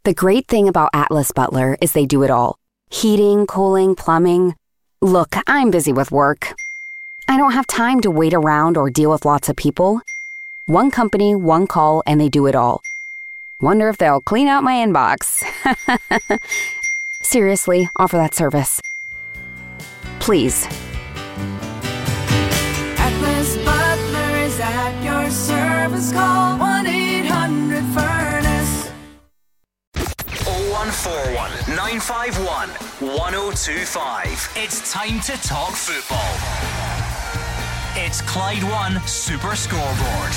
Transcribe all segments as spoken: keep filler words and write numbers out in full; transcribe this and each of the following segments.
The great thing about Atlas Butler is they do it all. Heating, cooling, plumbing. Look, I'm busy with work. I don't have time to wait around or deal with lots of people. One company, one call, and they do it all. Wonder if they'll clean out my inbox. Seriously, offer that service. Please. Atlas Butler is at your service. Call one eight hundred furnace. oh one four one, nine five one, one oh two five. It's time to talk football. It's Clyde One Super Scoreboard.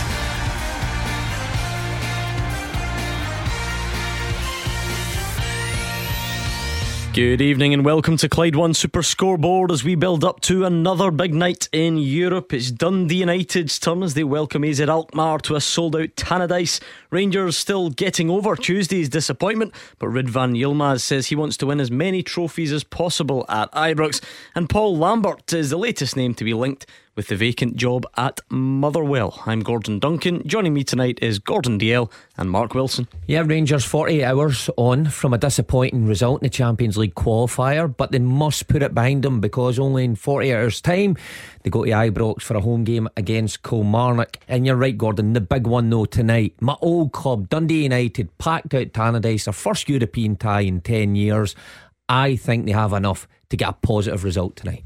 Good evening and welcome to Clyde One Super Scoreboard as we build up to another big night in Europe. It's Dundee United's turn as they welcome A Z Alkmaar to a sold-out Tannadice. Rangers still getting over Tuesday's disappointment, but Ridvan Yilmaz says he wants to win as many trophies as possible at Ibrox. And Paul Lambert is the latest name to be linked with the vacant job at Motherwell. I'm Gordon Duncan. Joining me tonight is Gordon Dalziel and Mark Wilson. Yeah, Rangers forty-eight hours on from a disappointing result in the Champions League qualifier, but they must put it behind them because only in forty-eight hours time they go to Ibrox for a home game against Kilmarnock. And you're right, Gordon, the big one though tonight, my old club Dundee United packed out Tannadice, their first European tie in ten years. I think they have enough to get a positive result tonight.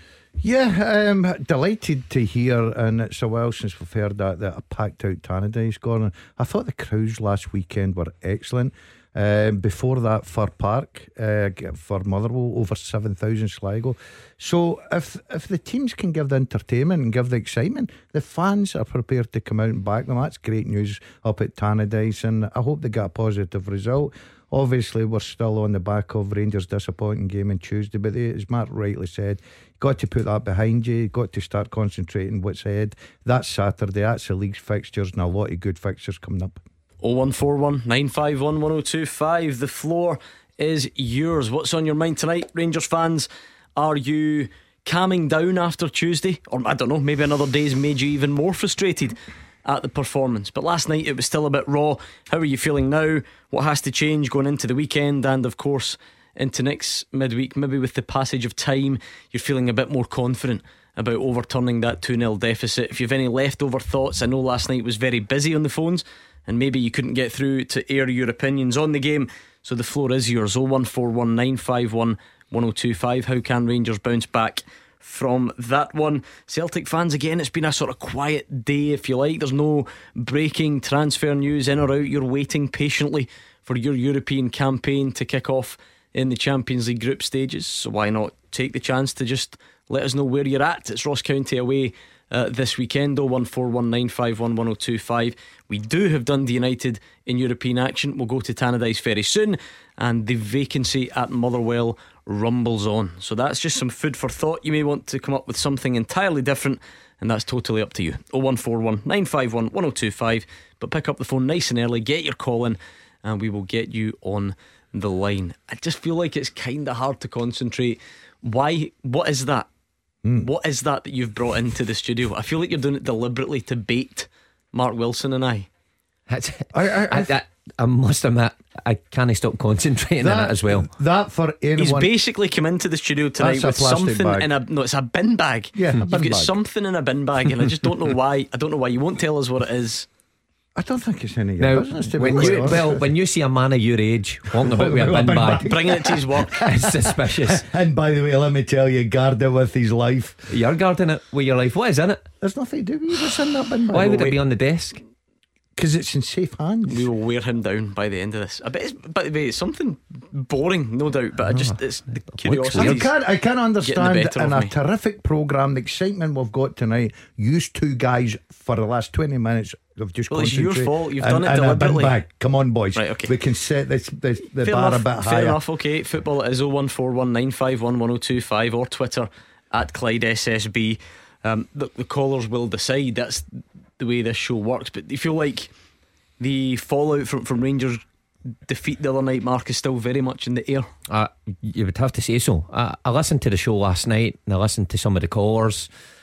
Yeah, um, delighted to hear, and it's a while since we've heard that, that a packed out Tannadice, Gordon. I thought the crowds last weekend were excellent. Um, before that, Fir Park uh, for Motherwell, over seven thousand Sligo. So if if the teams can give the entertainment and give the excitement, the fans are prepared to come out and back them. That's great news up at Tannadice, and I hope they get a positive result. Obviously we're still on the back of Rangers' disappointing game on Tuesday, but they, as Mark rightly said, you've got to put that behind you. You've got to start concentrating what's ahead. That's Saturday, that's the league's fixtures, and a lot of good fixtures coming up. oh one four one, nine five one, one oh two five. The floor is yours. What's on your mind tonight, Rangers fans? Are you calming down after Tuesday? Or I don't know, maybe another day's made you even more frustrated at the performance, but last night it was still a bit raw. How are you feeling now? What has to change going into the weekend and of course into next midweek? Maybe with the passage of time you're feeling a bit more confident about overturning that two nil deficit. If you've any leftover thoughts, I know last night was very busy on the phones and maybe you couldn't get through to air your opinions on the game, so the floor is yours. oh one four one, nine five one, one oh two five. How can Rangers bounce back from that one? Celtic fans, again, it's been a sort of quiet day, if you like. There's no breaking transfer news in or out. You're waiting patiently for your European campaign to kick off in the Champions League group stages, so why not take the chance to just let us know where you're at? It's Ross County away uh, this weekend. oh one four one, nine five one, one oh two five. We do have Dundee United in European action. We'll go to Tannadice very soon, and the vacancy at Motherwell rumbles on. So that's just some food for thought. You may want to come up with something entirely different, and that's totally up to you. oh one four one, nine five one, one oh two five. But pick up the phone nice and early, get your call in, and we will get you on the line. I just feel like it's kind of hard to concentrate. Why? What is that? Mm. What is that that you've brought into the studio? I feel like you're doing it deliberately to bait Mark Wilson and I. That's, I, I, I, I, I must admit, I can't stop concentrating that, on it as well. That for anyone. He's basically come into the studio tonight with something bag. in a no, it's a bin bag. Yeah, You've a bin got bag. something in a bin bag, and I just don't know why. I don't know why you won't tell us what it is. I don't think it's any of Now, your business to when be you, honest. well, when you see a man of your age walking about with a bin bag, Bringing it to his work, it's suspicious. And by the way, let me tell you, guard it with his life. You're guarding it with your life. What is in it? There's nothing to do with you. What's in that bin bag? Why would wait. it be on the desk? Because it's in safe hands. we will wear him down by the end of this. I bet it's, by the way, it's something boring, no doubt, but I just it's the curiosity. I can't, I can't understand better in of a me. terrific programme, the excitement we've got tonight. Used two guys for the last twenty minutes have just Well, it's your concentrated fault. You've and- done it and a bin deliberately. bag. Come on, boys. Right, okay. We can set this, this the Fair bar enough, a bit fair higher. enough, okay. Football is oh one four one, nine five one, one oh two five or Twitter at Clyde S S B. Um, the, the callers will decide. That's the way this show works. But do you feel like the fallout from, from Rangers' defeat the other night, Mark, is still very much in the air? Uh, you would have to say so. I, I listened to the show last night and I listened to some of the callers.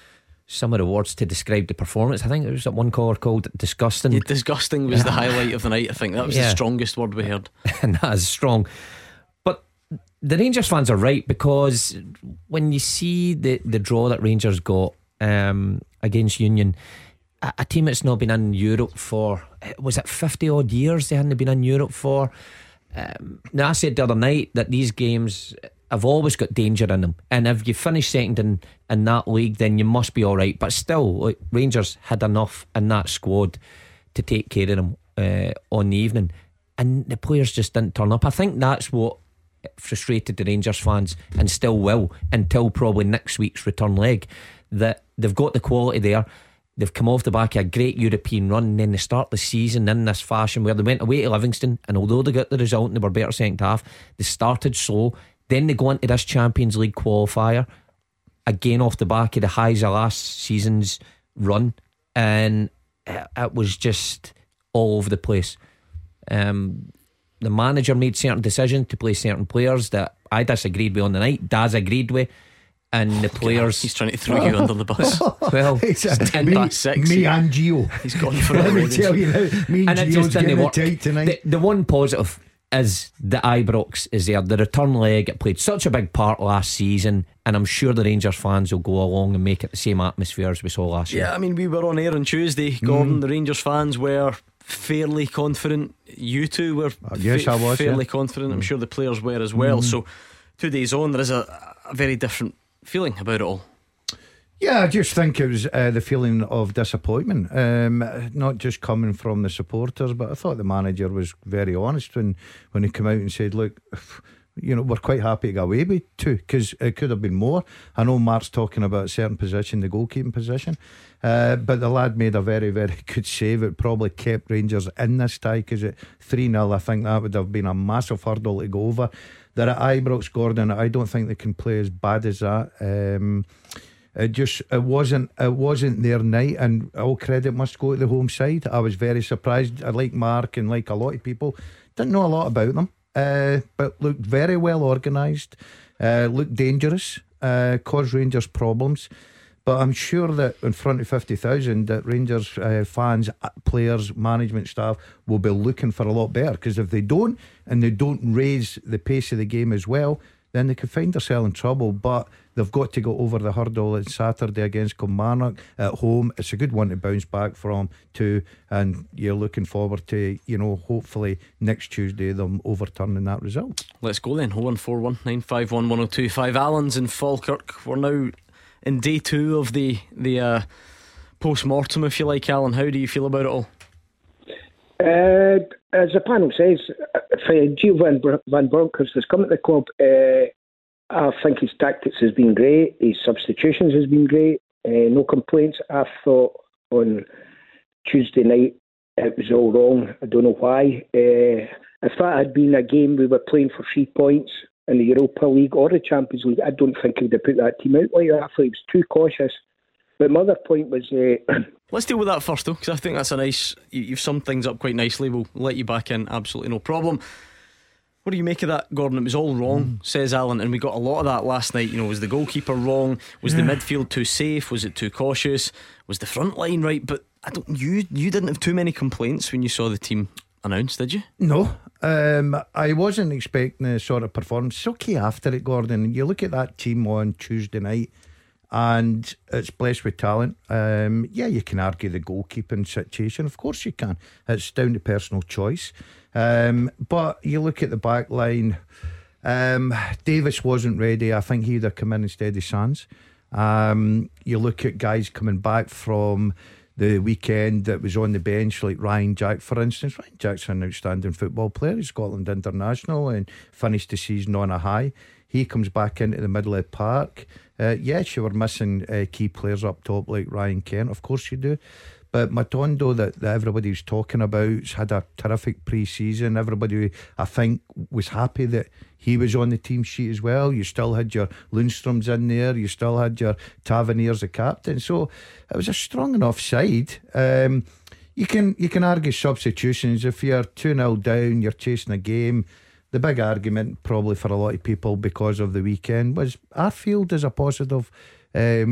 some of the words to describe the performance. I think it was at one caller called disgusting. Yeah, disgusting was the highlight of the night. I think that was Yeah. the strongest word we heard. And that is strong. But the Rangers fans are right, because when you see the, the draw that Rangers got um, against Union, a, a team that's not been in Europe for, was it fifty odd years they hadn't been in Europe for. Um, now I said the other night that these games have always got danger in them, and if you finish second in, in that league, then you must be alright. But still, like, Rangers had enough in that squad to take care of them uh, on the evening, and the players just didn't turn up. I think that's what frustrated the Rangers fans, and still will until probably next week's return leg, that they've got the quality there. They've come off the back of a great European run, and then they start the season in this fashion where they went away to Livingston, and although they got the result and they were better second half, they started slow. Then they go into this Champions League qualifier again off the back of the highs of last season's run, and it, it was just all over the place. Um, the manager made certain decisions to play certain players that I disagreed with on the night. Daz agreed with, and the players. He's trying to throw you under the bus. Well, It's, uh, ten me, past six. me and Gio. He's gone for it Let me already. tell you now, me and, and it Gio's just didn't getting it work. tight tonight. The, the one positive is the Ibrox is there. The return leg, it played such a big part last season, and I'm sure the Rangers fans will go along and make it the same atmosphere as we saw last year. Yeah, I mean, we were on air on Tuesday, Gordon. The Rangers fans were fairly confident. You two were Uh, yes, I was, fairly yeah. confident. I'm sure the players were as well. So two days on, there is a, a very different feeling about it all. Yeah, I just think it was uh, the feeling of disappointment, um, not just coming from the supporters, but I thought the manager was very honest when, when he came out and said, look, you know, we're quite happy to get away with two, because it could have been more. I know Mark's talking about a certain position, the goalkeeping position, uh, but the lad made a very, very good save. It probably kept Rangers in this tie, because at three nil I think that would have been a massive hurdle to go over. They're at Ibrox, Gordon. I don't think they can play as bad as that. Um, It just it wasn't it wasn't their night, and all credit must go to the home side. I was very surprised. I like Mark and like a lot of people, didn't know a lot about them, uh, but looked very well organised, uh, looked dangerous, uh, caused Rangers problems. But I'm sure that in front of fifty thousand, that Rangers uh, fans, players, management staff will be looking for a lot better, because if they don't, and they don't raise the pace of the game as well, then they could find themselves in trouble. But they've got to go over the hurdle on Saturday against Kilmarnock at home. It's a good one to bounce back from too, and you're looking forward to, you know, hopefully next Tuesday them overturning that result. Let's go then. oh one four one nine five one one oh two five. Alan's in Falkirk. We're now in day two of the the uh, post-mortem, if you like. Alan, how do you feel about it all? Uh, as the panel says, for Gio Van, Br- Van Bronckhorst has come to the club. Uh, I think his tactics has been great. His substitutions has been great. Uh, no complaints. I thought on Tuesday night it was all wrong. I don't know why. Uh, if that had been a game we were playing for three points in the Europa League or the Champions League, I don't think he would have put that team out like that. I thought he was too cautious. But my other point was... Uh, Let's deal with that first, though, because I think that's a nice... you- You've summed things up quite nicely. We'll let you back in, absolutely no problem. What do you make of that, Gordon? It was all wrong, mm. says Alan, and we got a lot of that last night. You know, was the goalkeeper wrong? Was yeah. the midfield too safe? Was it too cautious? Was the front line right? But I don't. You you didn't have too many complaints when you saw the team announced, did you? No, um, I wasn't expecting the sort of performance. It's okay after it, Gordon. You look at that team on Tuesday night, and it's blessed with talent. Um, yeah, you can argue the goalkeeping situation. Of course you can. It's down to personal choice. Um, but you look at the back line, um, Davis wasn't ready. I think he'd have come in instead of Sands. Um, you look at guys coming back from the weekend that was on the bench, like Ryan Jack, for instance. Ryan Jack's an outstanding football player. He's Scotland international and finished the season on a high. He comes back into the middle of the park. Uh, yes, you were missing uh, key players up top like Ryan Kent, of course you do. But Matondo, that, that everybody's talking about, had a terrific pre-season. Everybody, I think, was happy that he was on the team sheet as well. You still had your Lundströms in there. You still had your Tavernier as a captain. So it was a strong enough side. Um, you can you can argue substitutions. If you're two nil down, you're chasing a game. The big argument probably for a lot of people because of the weekend was Arfield as a positive um,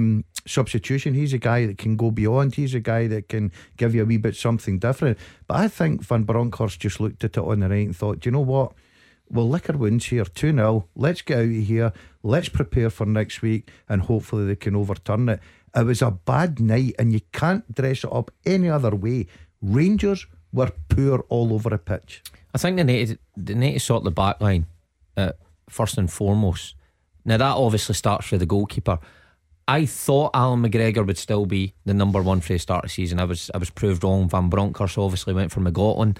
substitution. He's a guy that can go beyond. He's a guy that can give you a wee bit something different. But I think Van Bronckhorst just looked at it on the night and thought, do you know what? We'll lick our wounds here, two nil. Let's get out of here. Let's prepare for next week, and hopefully they can overturn it. It was a bad night, and you can't dress it up any other way. Rangers were poor all over the pitch. I think they need to, they need to sort the back line uh, first and foremost. Now that obviously starts with the goalkeeper. I thought Alan McGregor would still be the number one for the start of the season. I was I was proved wrong. Van Bronckhorst obviously went for McLaughlin.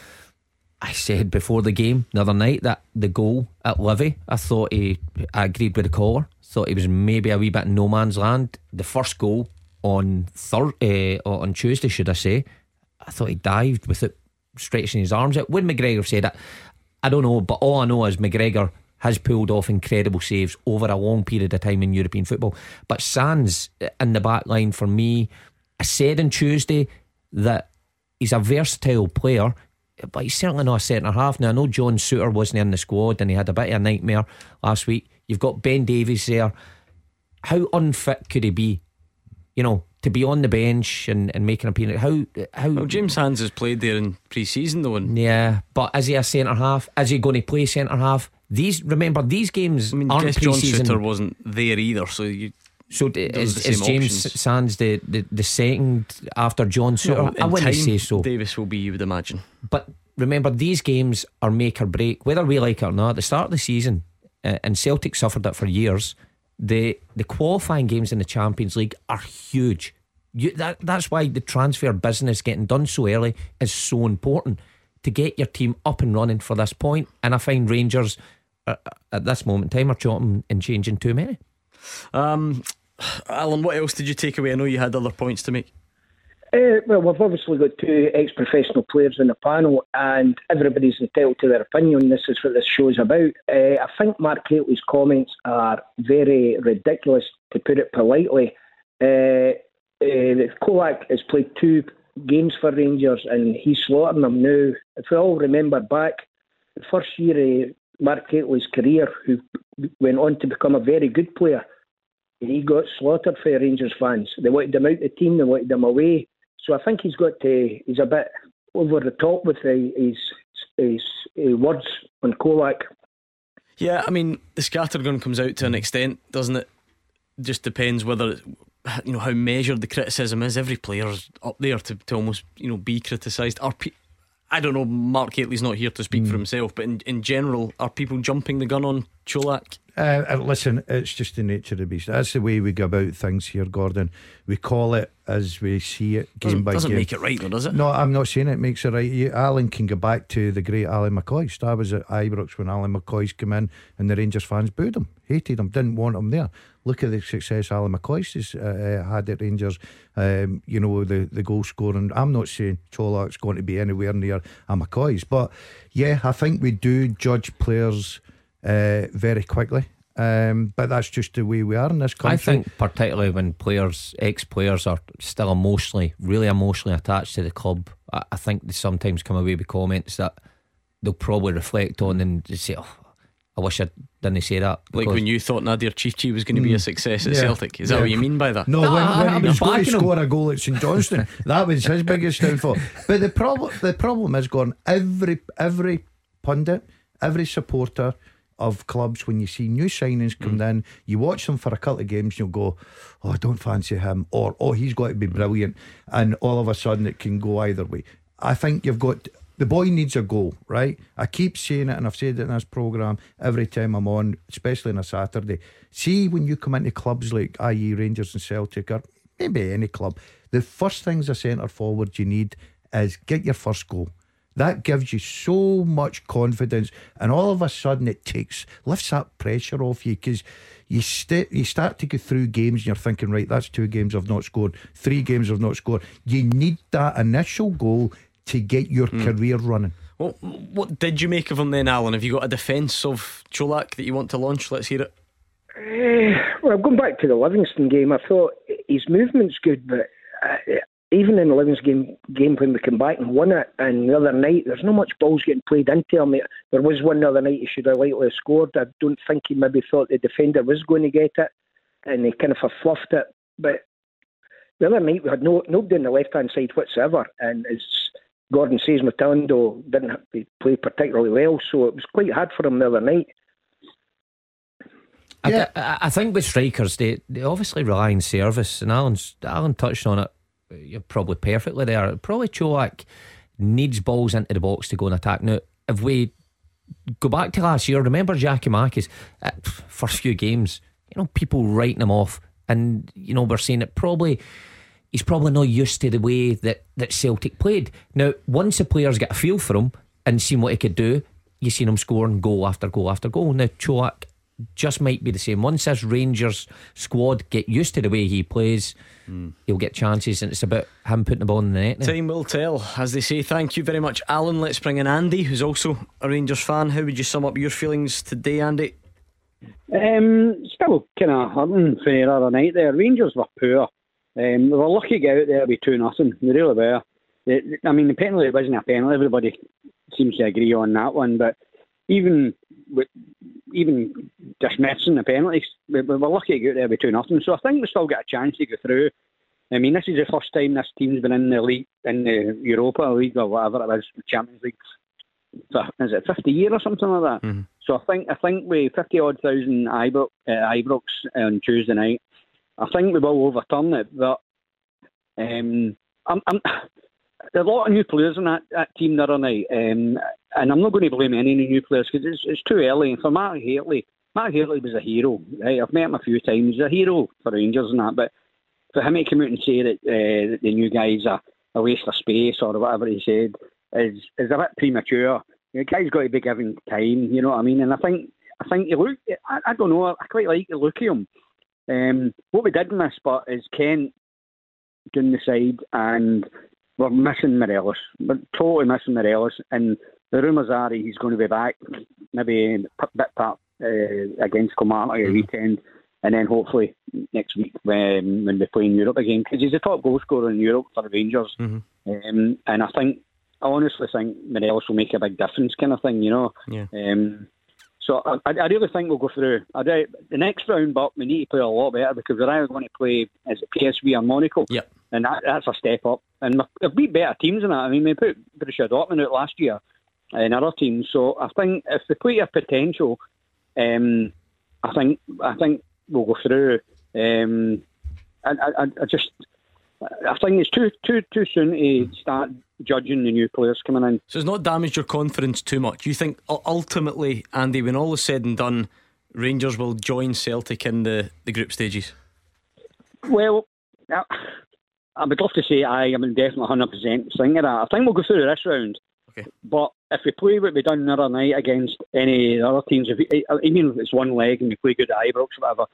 I said before the game the other night that the goal at Livy, I thought he I agreed with the caller. Thought he was maybe a wee bit in no man's land. The first goal on thir- uh, on Tuesday, should I say, I thought he dived with it stretching his arms out. When McGregor said it, I don't know, but all I know is McGregor has pulled off incredible saves over a long period of time in European football. But Sands in the back line, for me, I said on Tuesday that he's a versatile player, but he's certainly not a centre half. Now I know John Souttar wasn't in the squad and he had a bit of a nightmare last week. You've got Ben Davies there. How unfit could he be, you know, to be on the bench and, and making a appearance? How, how Well, James Sands has played there in pre-season though, and yeah, but is he a centre half? Is he going to play centre half? These remember these games I mean, I aren't guess John pre-season. Suter wasn't there either, so you So d- Those is, are the is same James options. Sands the, the, the second after John Souttar? No, in I wouldn't time, say so. Davis will be, you would imagine. But remember, these games are make or break, whether we like it or not. At the start of the season, uh, and Celtic suffered it for years. The the qualifying games in the Champions League are huge. You, that that's why the transfer business getting done so early is so important, to get your team up and running for this point. And I find Rangers uh, at this moment in time are chopping and changing too many. Um, Alan, what else did you take away? I know you had other points to make. Uh, well, we've obviously got two ex-professional players in the panel, and everybody's entitled to their opinion. This is what this show's about. Uh, I think Mark Hateley's comments are very ridiculous, to put it politely. Uh, uh, Kolak has played two games for Rangers, and he's slaughtering them now. If we all remember back, the first year of Mark Hateley's career, who went on to become a very good player, he got slaughtered for Rangers fans. They wanted him out the team, they wanted him away. So I think he's got to, he's a bit over the top with the, his, his, his words on Kolak. Yeah, I mean, the scattergun comes out to an extent, doesn't it? Just depends whether, you know, how measured the criticism is. Every player's up there to, to almost, you know, be criticised. Are pe- I don't know, Mark Hateley's not here to speak mm. for himself, but in, in general, are people jumping the gun on Cholak? Uh, uh, listen, it's just the nature of the beast. That's the way we go about things here, Gordon. We call it as we see it, game doesn't, by doesn't game. Doesn't make it right though, does it? No, I'm not saying it makes it right. You, Alan can go back to the great Alan McCoist. I was at Ibrox when Alan McCoist came in and the Rangers fans booed him, hated him, didn't want him there. Look at the success Alan McCoist has uh, had at Rangers. Um, you know, the, the goal scoring. I'm not saying Cholak's going to be anywhere near a McCoist, but yeah, I think we do judge players uh, very quickly. Um, but that's just the way we are in this country. I think particularly when players, ex-players are still emotionally, really emotionally attached to the club, I, I think they sometimes come away with comments that they'll probably reflect on and say, oh, I wish I didn't say that. Like when you thought Nadir Chichi was going to be a success at yeah. Celtic. Is yeah. that what you mean by that? No, no when, I, when I'm he was going to backing him. score a goal at St Johnstone, that was his biggest downfall. But the problem, the problem is, Gordon, every every pundit, every supporter of clubs, when you see new signings come mm. in, you watch them for a couple of games, you'll go, oh, I don't fancy him, or oh, he's got to be brilliant, and all of a sudden it can go either way. I think you've got, the boy needs a goal, right? I keep saying it, and I've said it in this programme every time I'm on, especially on a Saturday. See, when you come into clubs like that is Rangers and Celtic, or maybe any club, the first things a centre forward you need is get your first goal. That gives you so much confidence, and all of a sudden it takes lifts that pressure off you, because you, st- you start to go through games and you're thinking, right, that's two games I've not scored, three games I've not scored. You need that initial goal to get your mm. career running. Well, what did you make of him then, Alan? Have you got a defence of Cholak that you want to launch? Let's hear it. Uh, well, going back to the Livingston game, I thought his movement's good, but uh, even in the Livingston game, game when we came back and won it, and the other night, there's not much balls getting played into him. There was one the other night he should have likely scored. I don't think he maybe thought the defender was going to get it, and he kind of fluffed it. But the other night we had no nobody on the left hand side whatsoever, and as Gordon says, Matondo didn't have to play particularly well, so it was quite hard for him the other night. I, I, I think with strikers, they, they obviously rely on service, and Alan's, Alan touched on it. You're probably perfectly there. Probably Cholak needs balls into the box to go and attack. Now, if we go back to last year, remember Giacomakis, uh, first few games, you know, people writing him off, and you know, we're saying it probably he's probably not used to the way that, that Celtic played. Now, once the players get a feel for him and seen what he could do, you seen him scoring goal after goal after goal. Now, Cholak just might be the same. Once this Rangers squad get used to the way he plays, mm. he'll get chances, and it's about him putting the ball in the net now. Time will tell, as they say. Thank you very much, Alan. Let's bring in Andy, who's also a Rangers fan. How would you sum up your feelings today, Andy? Um, still kind of hurting for the other night there. Rangers were poor. Um, they were lucky to get out there with two nothing. They really were. They, I mean, the penalty wasn't a penalty. Everybody seems to agree on that one. But even with, even dismissing the penalties, we, we were lucky to get out there with two nothing. So I think we still got a chance to go through. I mean, this is the first time this team's been in the league, in the Europa League or whatever it is, the Champions League. So, is it fifty year or something like that? Mm-hmm. So I think I think with fifty odd thousand Ibrox, uh, Ibrox on Tuesday night, I think we will overturn it. But um, I'm, I'm, there are a lot of new players in that, that team the other night, um, and I'm not going to blame any new players because it's, it's too early. And for Mark Haley, Mark Haley was a hero. Right? I've met him a few times. He's a hero for Rangers and that. But for him to come out and say that, uh, that the new guys are a waste of space or whatever he said is is a bit premature. The guy's got to be given time, you know what I mean? And I think I think you look, I, I don't know, I quite like the look of him. Um, what we did miss, but is Kent doing the side, and we're missing Morelos. We're totally missing Morelos, and the rumours are he's going to be back, maybe a bit part uh, against Kilmarnock at the weekend, and then hopefully next week when when we play in Europe again, because he's the top goal scorer in Europe for the Rangers. Mm-hmm. Um, and I think. I honestly think Morelos will make a big difference, kind of thing, you know. Yeah. Um, so I, I really think we'll go through. I do, the next round, but we need to play a lot better because we're either going to play as P S V or Monaco. Yep. And that, that's a step up. And we've beat better teams than that. I mean, we put Borussia Dortmund out last year and other teams. So I think if they play their potential, um, I think I think we'll go through. Um, I, I, I just, I think it's too too too soon to start judging the new players coming in. So it's not damaged your confidence too much. You think ultimately, Andy, when all is said and done, Rangers will join Celtic in the, the group stages? Well, I would love to say I am definitely one hundred percent thinking that. I think we'll go through this round. Okay. But if we play what we done the other night against any other teams, if we, even if it's one leg and we play good at Ibrox or whatever,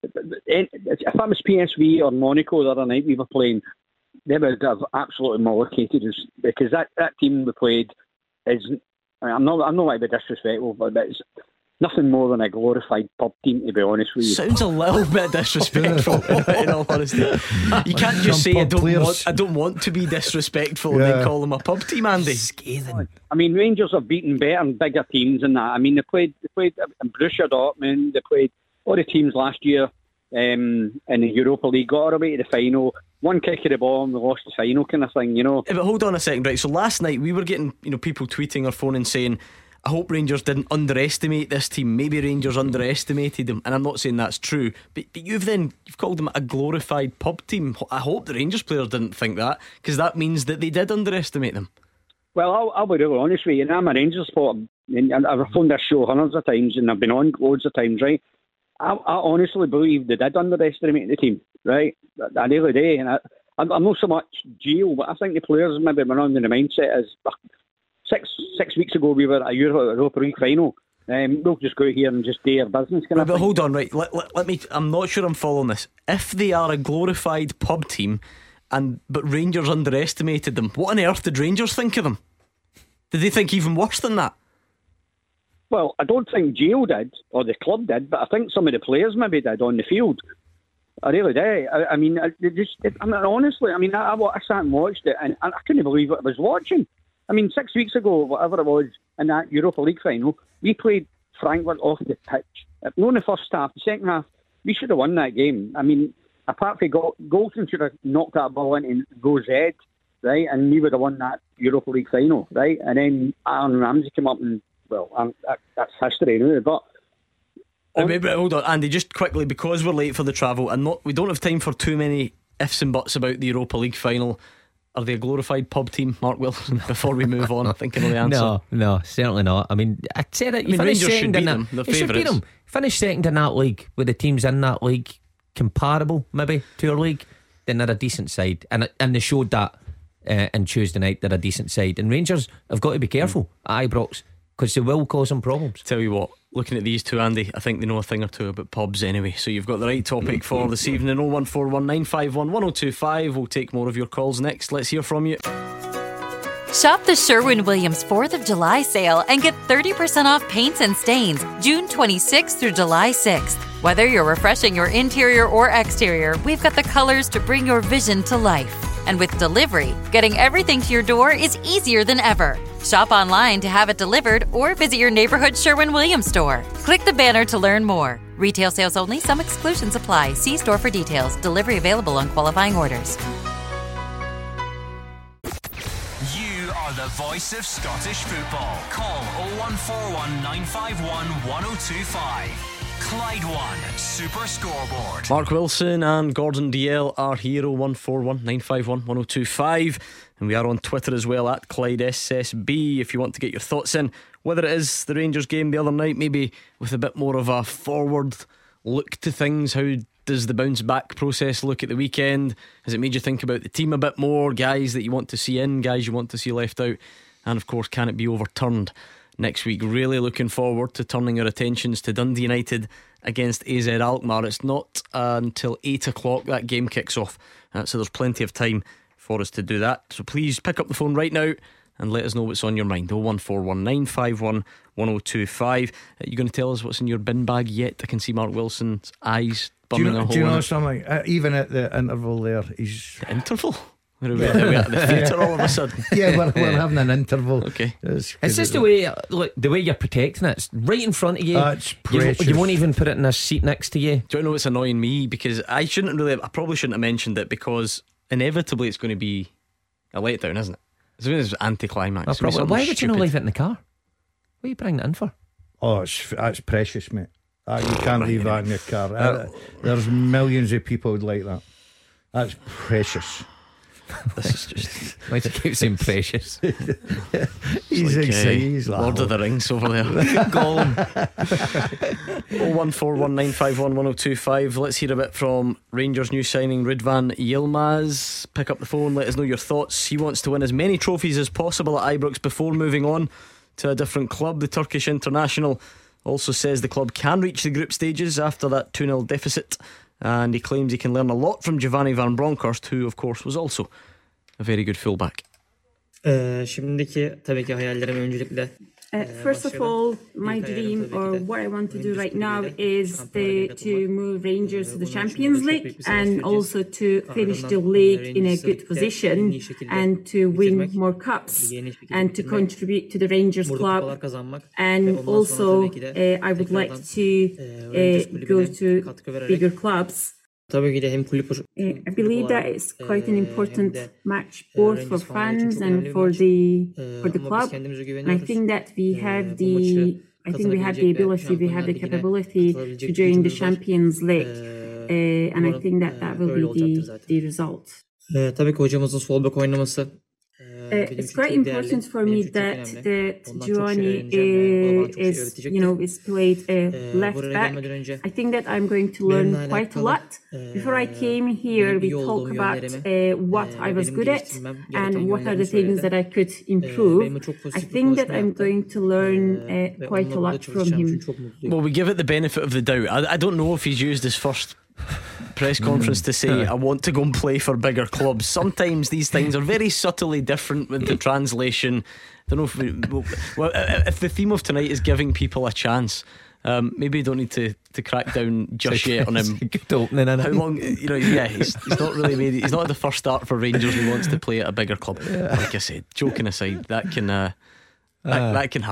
if that was P S V or Monaco the other night we were playing, they would have absolutely mollified us because that, that team we played is, I'm not I'm not like to be disrespectful, but it's nothing more than a glorified pub team, to be honest with you. Sounds a little bit disrespectful, in all honesty. You can't just say I don't want I don't want to be disrespectful yeah. and then call them a pub team, Andy. Scathing. I mean, Rangers have beaten better and bigger teams than that. I mean, they played they played in Borussia Dortmund, they played all the teams last year um, in the Europa League, got our way to the final. One kick of the ball and we lost the final, kind of thing, you know. Yeah, but hold on a second, right? So last night we were getting, you know, people tweeting or phoning saying, I hope Rangers didn't underestimate this team. Maybe Rangers underestimated them, and I'm not saying that's true. But, but you've then you've called them a glorified pub team. I hope the Rangers players didn't think that, because that means that they did underestimate them. Well, I'll, I'll be really honest with you. And I'm a Rangers supporter, and I've phoned this show hundreds of times, and I've been on loads of times, right? I, I honestly believe they did underestimate the team, right? I really do. And I, I'm not so much Gio, but I think the players maybe were on the mindset as six six weeks ago we were at a Euro, Europa League final. Um, we'll just go here and just do our business. Kind right, of but thing. hold on, right? Let, let, let me. I'm not sure I'm following this. If they are a glorified pub team, and but Rangers underestimated them, what on earth did Rangers think of them? Did they think even worse than that? Well, I don't think Gio did, or the club did, but I think some of the players maybe did on the field. I really do. I, I mean, I, just, I mean, honestly, I mean, I, I sat and watched it, and I couldn't believe what I was watching. I mean, six weeks ago, whatever it was, in that Europa League final, we played Frankfurt off the pitch. Not in the first half, the second half, we should have won that game. I mean, apart from Gol- Goldson should have knocked that ball into Rose Ed, right, and we would have won that Europa League final, right, and then Aaron Ramsey came up and, well, um, that, that's history, anyway, but Um, but hold on, Andy, just quickly, because we're late for the travel and not, we don't have time for too many ifs and buts about the Europa League final. Are they a glorified pub team, Mark Wilson? Before we move on, thinking of the answer. No, no, certainly not. I mean, I said it. You I mean, finished Rangers second should beat in them. that. They're You should beat favourites. them. Finish second in that league with the teams in that league comparable, maybe to our league. Then they're a decent side, and and they showed that uh, on Tuesday night. They're a decent side, and Rangers have got to be careful mm. at Ibrox, because they will cause them problems. Tell you what, looking at these two, Andy, I think they know a thing or two about pubs anyway. So you've got the right topic for this evening. oh one four one nine five one one oh two five. We'll take more of your calls next. Let's hear from you. Shop the Sherwin-Williams fourth of July sale and get thirty percent off paints and stains June twenty-sixth through July sixth. Whether you're refreshing your interior or exterior, we've got the colors to bring your vision to life. And with delivery, getting everything to your door is easier than ever. Shop online to have it delivered or visit your neighborhood Sherwin-Williams store. Click the banner to learn more. Retail sales only. Some exclusions apply. See store for details. Delivery available on qualifying orders. You are the voice of Scottish football. Call oh one four one nine five one one oh two five. Clyde One Super Scoreboard. Mark Wilson and Gordon D L are here. oh one four one nine five one one oh two five. And we are on Twitter as well at Clyde S S B if you want to get your thoughts in, whether it is the Rangers game the other night, maybe with a bit more of a forward look to things. How does the bounce back process look at the weekend? Has it made you think about the team a bit more? Guys that you want to see in, guys you want to see left out? And of course, can it be overturned next week? Really looking forward to turning our attentions to Dundee United against A Z Alkmaar. It's not uh, until eight o'clock that game kicks off, uh, so there's plenty of time for us to do that. So please pick up the phone right now and let us know what's on your mind. oh one four one nine five one one oh two five. Are you going to tell us what's in your bin bag yet? I can see Mark Wilson's eyes Do you bumming know, a hole do you in know it. something? Uh, even at the interval there, he's. The interval? Where are we, are we at the theatre all of a sudden? Yeah, we're, we're having an interval. Okay. It's, It's just the way, look, the way you're protecting it. It's right in front of you. That's you, precious. you won't even put it in a seat next to you. Do you know what's annoying me? Because I shouldn't really, I probably shouldn't have mentioned it, because inevitably it's going to be a letdown, isn't it? It's going to be anticlimax. Well, It's gonna be probably, something why would you not stupid. leave it in the car? What are you bringing it in for? Oh, it's, that's precious, mate. Ah, you can't leave that in your car. Uh, there's millions of people would like that. That's precious. This is just Why do you keep saying precious? He's like, excited. uh, He's Lord laughing. of the Rings over there. Gollum. oh one four one nine five one one oh two five. Let's hear a bit from Rangers new signing Ridvan Yilmaz. Pick up the phone, let us know your thoughts. He wants to win as many trophies as possible at Ibrox before moving on to a different club. The Turkish international also says the club can reach the group stages after that two nil deficit, and he claims he can learn a lot from Giovanni Van Bronckhorst, who of course was also a very good fullback. Ee, şimdiki tabii ki hayallerim öncelikle Uh, first of all, my dream, or what I want to do right now, is the, to move Rangers to the Champions League and also to finish the league in a good position and to win more cups and to contribute to the Rangers club. And also, uh, I would like to uh, go to bigger clubs. Tabii ki de hem kulüp Uh, I believe that it's quite an important match both for fans and for the for the club. And I think that we have the I think we have the ability, we have the capability to join the Champions League, uh, and I think that that will be the the result. Ee, tabii ki hocamızın sol bek oynaması Uh, it's quite important for me that that Giovanni uh, is, you know, is played uh, left back. I think that I'm going to learn quite a lot. Before I came here, we talked about uh, what I was good at and what are the things that I could improve. I think that I'm going to learn uh, quite a lot from him. Well, we give it the benefit of the doubt. I, I don't know if he's used his first press conference to say I want to go and play for bigger clubs. Sometimes these things are very subtly different with the translation. I don't know if we, well, if the theme of tonight is giving people a chance, um, maybe you don't need to, to crack down just yet on him. Good opening, innit? How long, you know, yeah, he's, he's not really made it, he's not at the first start for Rangers. He wants to play at a bigger club. Like I said, joking aside, that can uh, that, Uh, that can happen.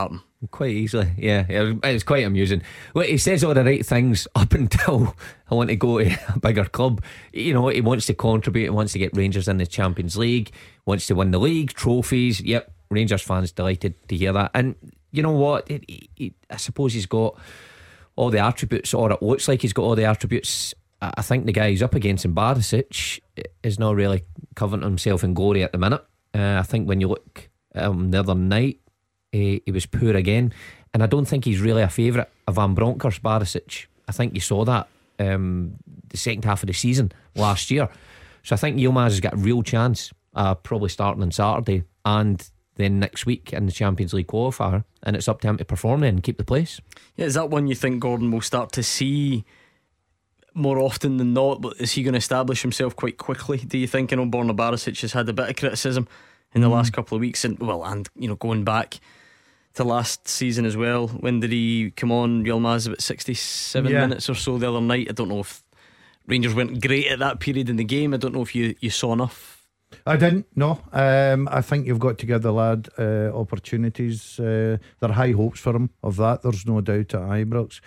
Quite easily, yeah. yeah. It's quite amusing. Well, he says all the right things up until I want to go to a bigger club. You know, he wants to contribute, he wants to get Rangers in the Champions League, wants to win the league, trophies. Yep, Rangers fans delighted to hear that. And you know what? He, he, I suppose he's got all the attributes, or it looks like he's got all the attributes. I think the guy he's up against in Barisic is not really covering himself in glory at the minute. Uh, I think when you look um, the other night, he, he was poor again, and I don't think he's really a favourite of Van Bronckhorst, Barisic. I think you saw that um, the second half of the season last year. So I think Yilmaz has got a real chance, uh, probably starting on Saturday and then next week in the Champions League qualifier, and it's up to him to perform then and keep the place. Yeah, is that one you think Gordon will start to see more often than not? But is he going to establish himself quite quickly, do you think? I know Borna Barisic has had a bit of criticism in the mm. last couple of weeks, and well, and you know, going back to last season as well. When did he come on? Yilmaz about sixty-seven yeah. minutes or so the other night. I don't know if Rangers weren't great at that period in the game. I don't know if you, you saw enough. I didn't, no. um, I think you've got to give the lad uh, opportunities. uh, There are high hopes for him of that, there's no doubt at Ibrox.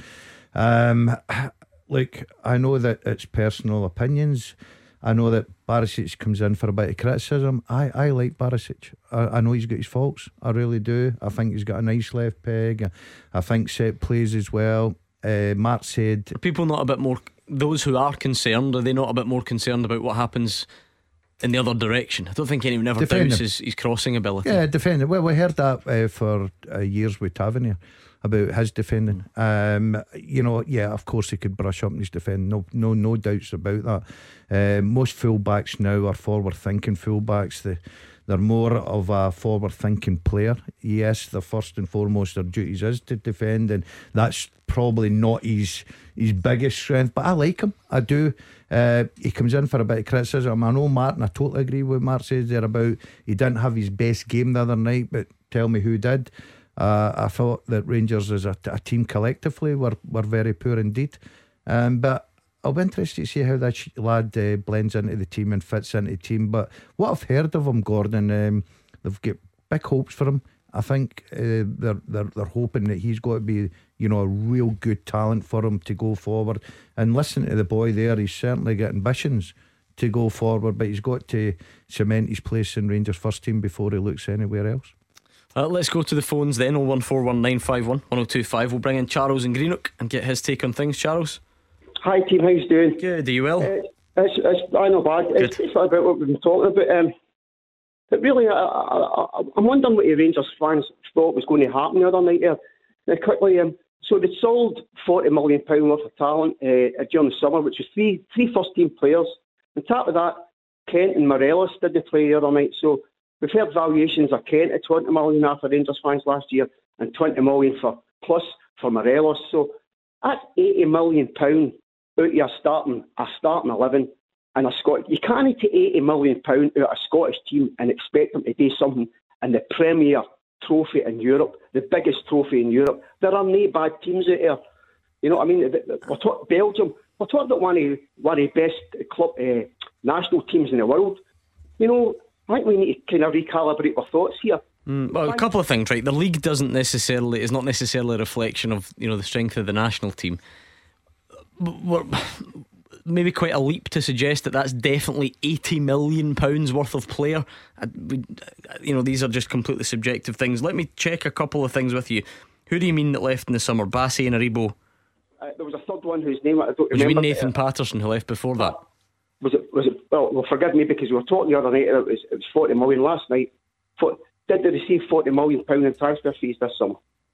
um, Look, I know that it's personal opinions. I know that Barisic comes in for a bit of criticism. I, I like Barisic. I, I know he's got his faults. I really do. I think he's got a nice left peg. I think set plays as well. uh, Mark said, are people not a bit more, those who are concerned, are they not a bit more concerned about what happens in the other direction? I don't think anyone ever doubts his, his crossing ability. Yeah, defending. Well, we heard that uh, for uh, years with Tavernier about his defending. Um, you know, yeah, of course he could brush up in his defending. No, no, no doubts about that. Uh, most fullbacks now are forward-thinking fullbacks. They, they're more of a forward-thinking player. Yes, the first and foremost their duties is to defend, and that's probably not his his biggest strength. But I like him. I do. Uh, he comes in for a bit of criticism. I know Martin. I totally agree with what Mark says there about he didn't have his best game the other night. But tell me who did. Uh, I thought that Rangers as a, a team collectively were, were very poor indeed. Um, but I'll be interested to see how that lad uh, blends into the team and fits into the team. But what I've heard of him, Gordon, um, they've got big hopes for him. I think uh, they're, they're they're hoping that he's got to be, you know, a real good talent for him to go forward. And listen to the boy there, he's certainly got ambitions to go forward, but he's got to cement his place in Rangers first team before he looks anywhere else. Uh, let's go to the phones then. oh one four one nine five one one oh two five. We'll bring in Charles in Greenock and get his take on things. Charles. Hi team, how's you doing? Good, are you well? Uh, it's, it's, I know bad. Good. It's, it's about what we've been talking about. Um, but really, I, I, I, I'm wondering what the Rangers fans thought was going to happen the other night there. Uh, quickly, um, so they sold forty million pounds worth of talent uh, during the summer, which was three three first team players. On top of that, Kent and Morelos did the play the other night. So we've heard valuations of Kent at twenty million after Rangers fans last year, and twenty million for plus for Morelos. So that's eighty million pounds out of your starting a starting eleven. And a Scot, you can't take eighty million pounds out of a Scottish team and expect them to do something in the Premier Trophy in Europe, the biggest trophy in Europe. There are no bad teams out there. You know what I mean? We're talking Belgium. We're talking about one of one of the best club uh, national teams in the world. You know, I think we need to kind of recalibrate our thoughts here. Mm, well, a couple of things, right? The league doesn't necessarily is not necessarily a reflection of, you know, the strength of the national team. We're, maybe quite a leap to suggest that that's definitely eighty million pounds worth of player. I, we, you know, these are just completely subjective things. Let me check a couple of things with you. Who do you mean that left in the summer? Bassey and Aribo? Uh, there was a third one whose name I don't remember. You mean Nathan Patterson who left before that? Was it? Was it? Well, well, forgive me because we were talking the other night. It was, it was forty million last night. For, did they receive forty million pound in transfer fees this summer?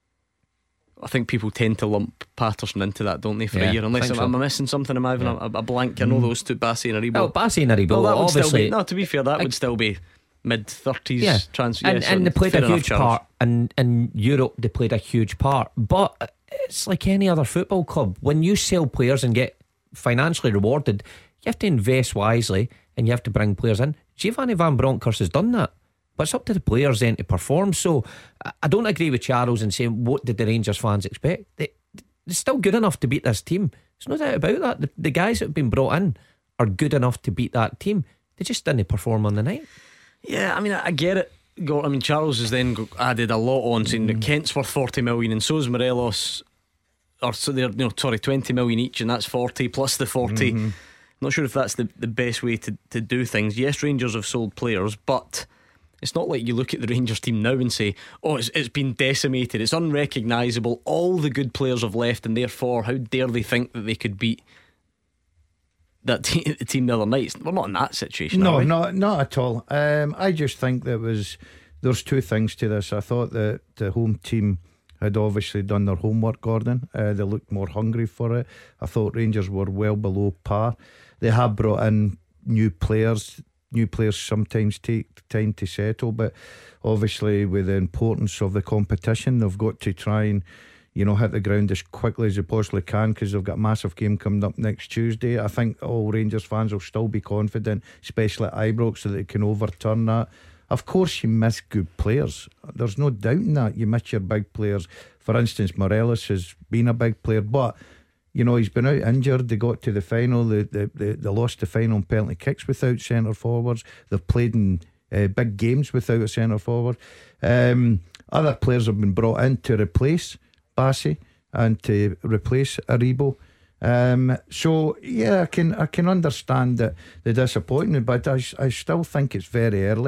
I think people tend to lump Patterson into that, don't they, for yeah, a year? Unless I'm, so. I'm missing something, I'm having yeah. a, a blank. I know those two, Bassey and Aribo. Oh, Bassey and Aribo, well, obviously. Be, no, to be fair, that I, would still be mid thirties yeah. transfer. And, yeah, and so they played a huge enough, part. And in Europe, they played a huge part. But it's like any other football club. When you sell players and get financially rewarded, you have to invest wisely and you have to bring players in. Giovanni Van Bronckhorst has done that. But it's up to the players then to perform. So I don't agree with Charles in saying what did the Rangers fans expect. They, they're still good enough to beat this team. There's no doubt about that. The, the guys that have been brought in are good enough to beat that team. They just didn't perform on the night. Yeah, I mean, I, I get it. Got, I mean, Charles has then got, added a lot on, saying that Kent's worth forty million, and so is Morelos. Or so they're, you know, sorry, twenty million each, and that's forty plus the forty. Mm-hmm. Not sure if that's the, the best way to, to do things. Yes, Rangers have sold players, but it's not like you look at the Rangers team now and say, oh, it's, it's been decimated, it's unrecognisable, all the good players have left, and therefore how dare they think that they could beat that te- the team the other night. We're not in that situation. No, are we? not not at all. um, I just think there was there's two things to this. I thought that the home team had obviously done their homework, Gordon. uh, They looked more hungry for it. I thought Rangers were well below par. They have brought in new players. New players sometimes take time to settle, but obviously with the importance of the competition, they've got to try and, you know, hit the ground as quickly as they possibly can, because they've got a massive game coming up next Tuesday. I think all Rangers fans will still be confident, especially at Ibrox, so that they can overturn that. Of course you miss good players, there's no doubt in that. You miss your big players. For instance, Morelos has been a big player, but you know, he's been out injured. They got to the final, they, they, they, they lost the final on penalty kicks without centre forwards. They've played in uh, big games without a centre forward. um, Other players have been brought in to replace Bassey and to replace Aribo. Um, so yeah, I can I can understand that the disappointment, but I, I still think it's very early.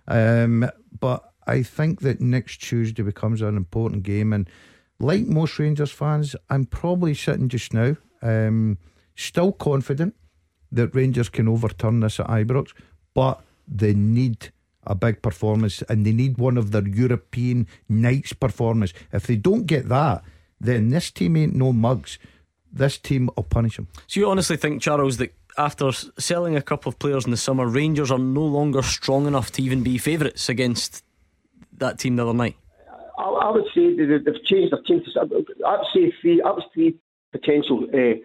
Um, but I think that next Tuesday becomes an important game, and like most Rangers fans, I'm probably sitting just now um, still confident that Rangers can overturn this at Ibrox, but they need a big performance, and they need one of their European nights performance. If they don't get that, then this team ain't no mugs. This team will punish them. So you honestly think, Charles, that after selling a couple of players in the summer, Rangers are no longer strong enough to even be favourites against that team the other night? I, I would say they, they've changed their team to, I would say three, I would three potential uh,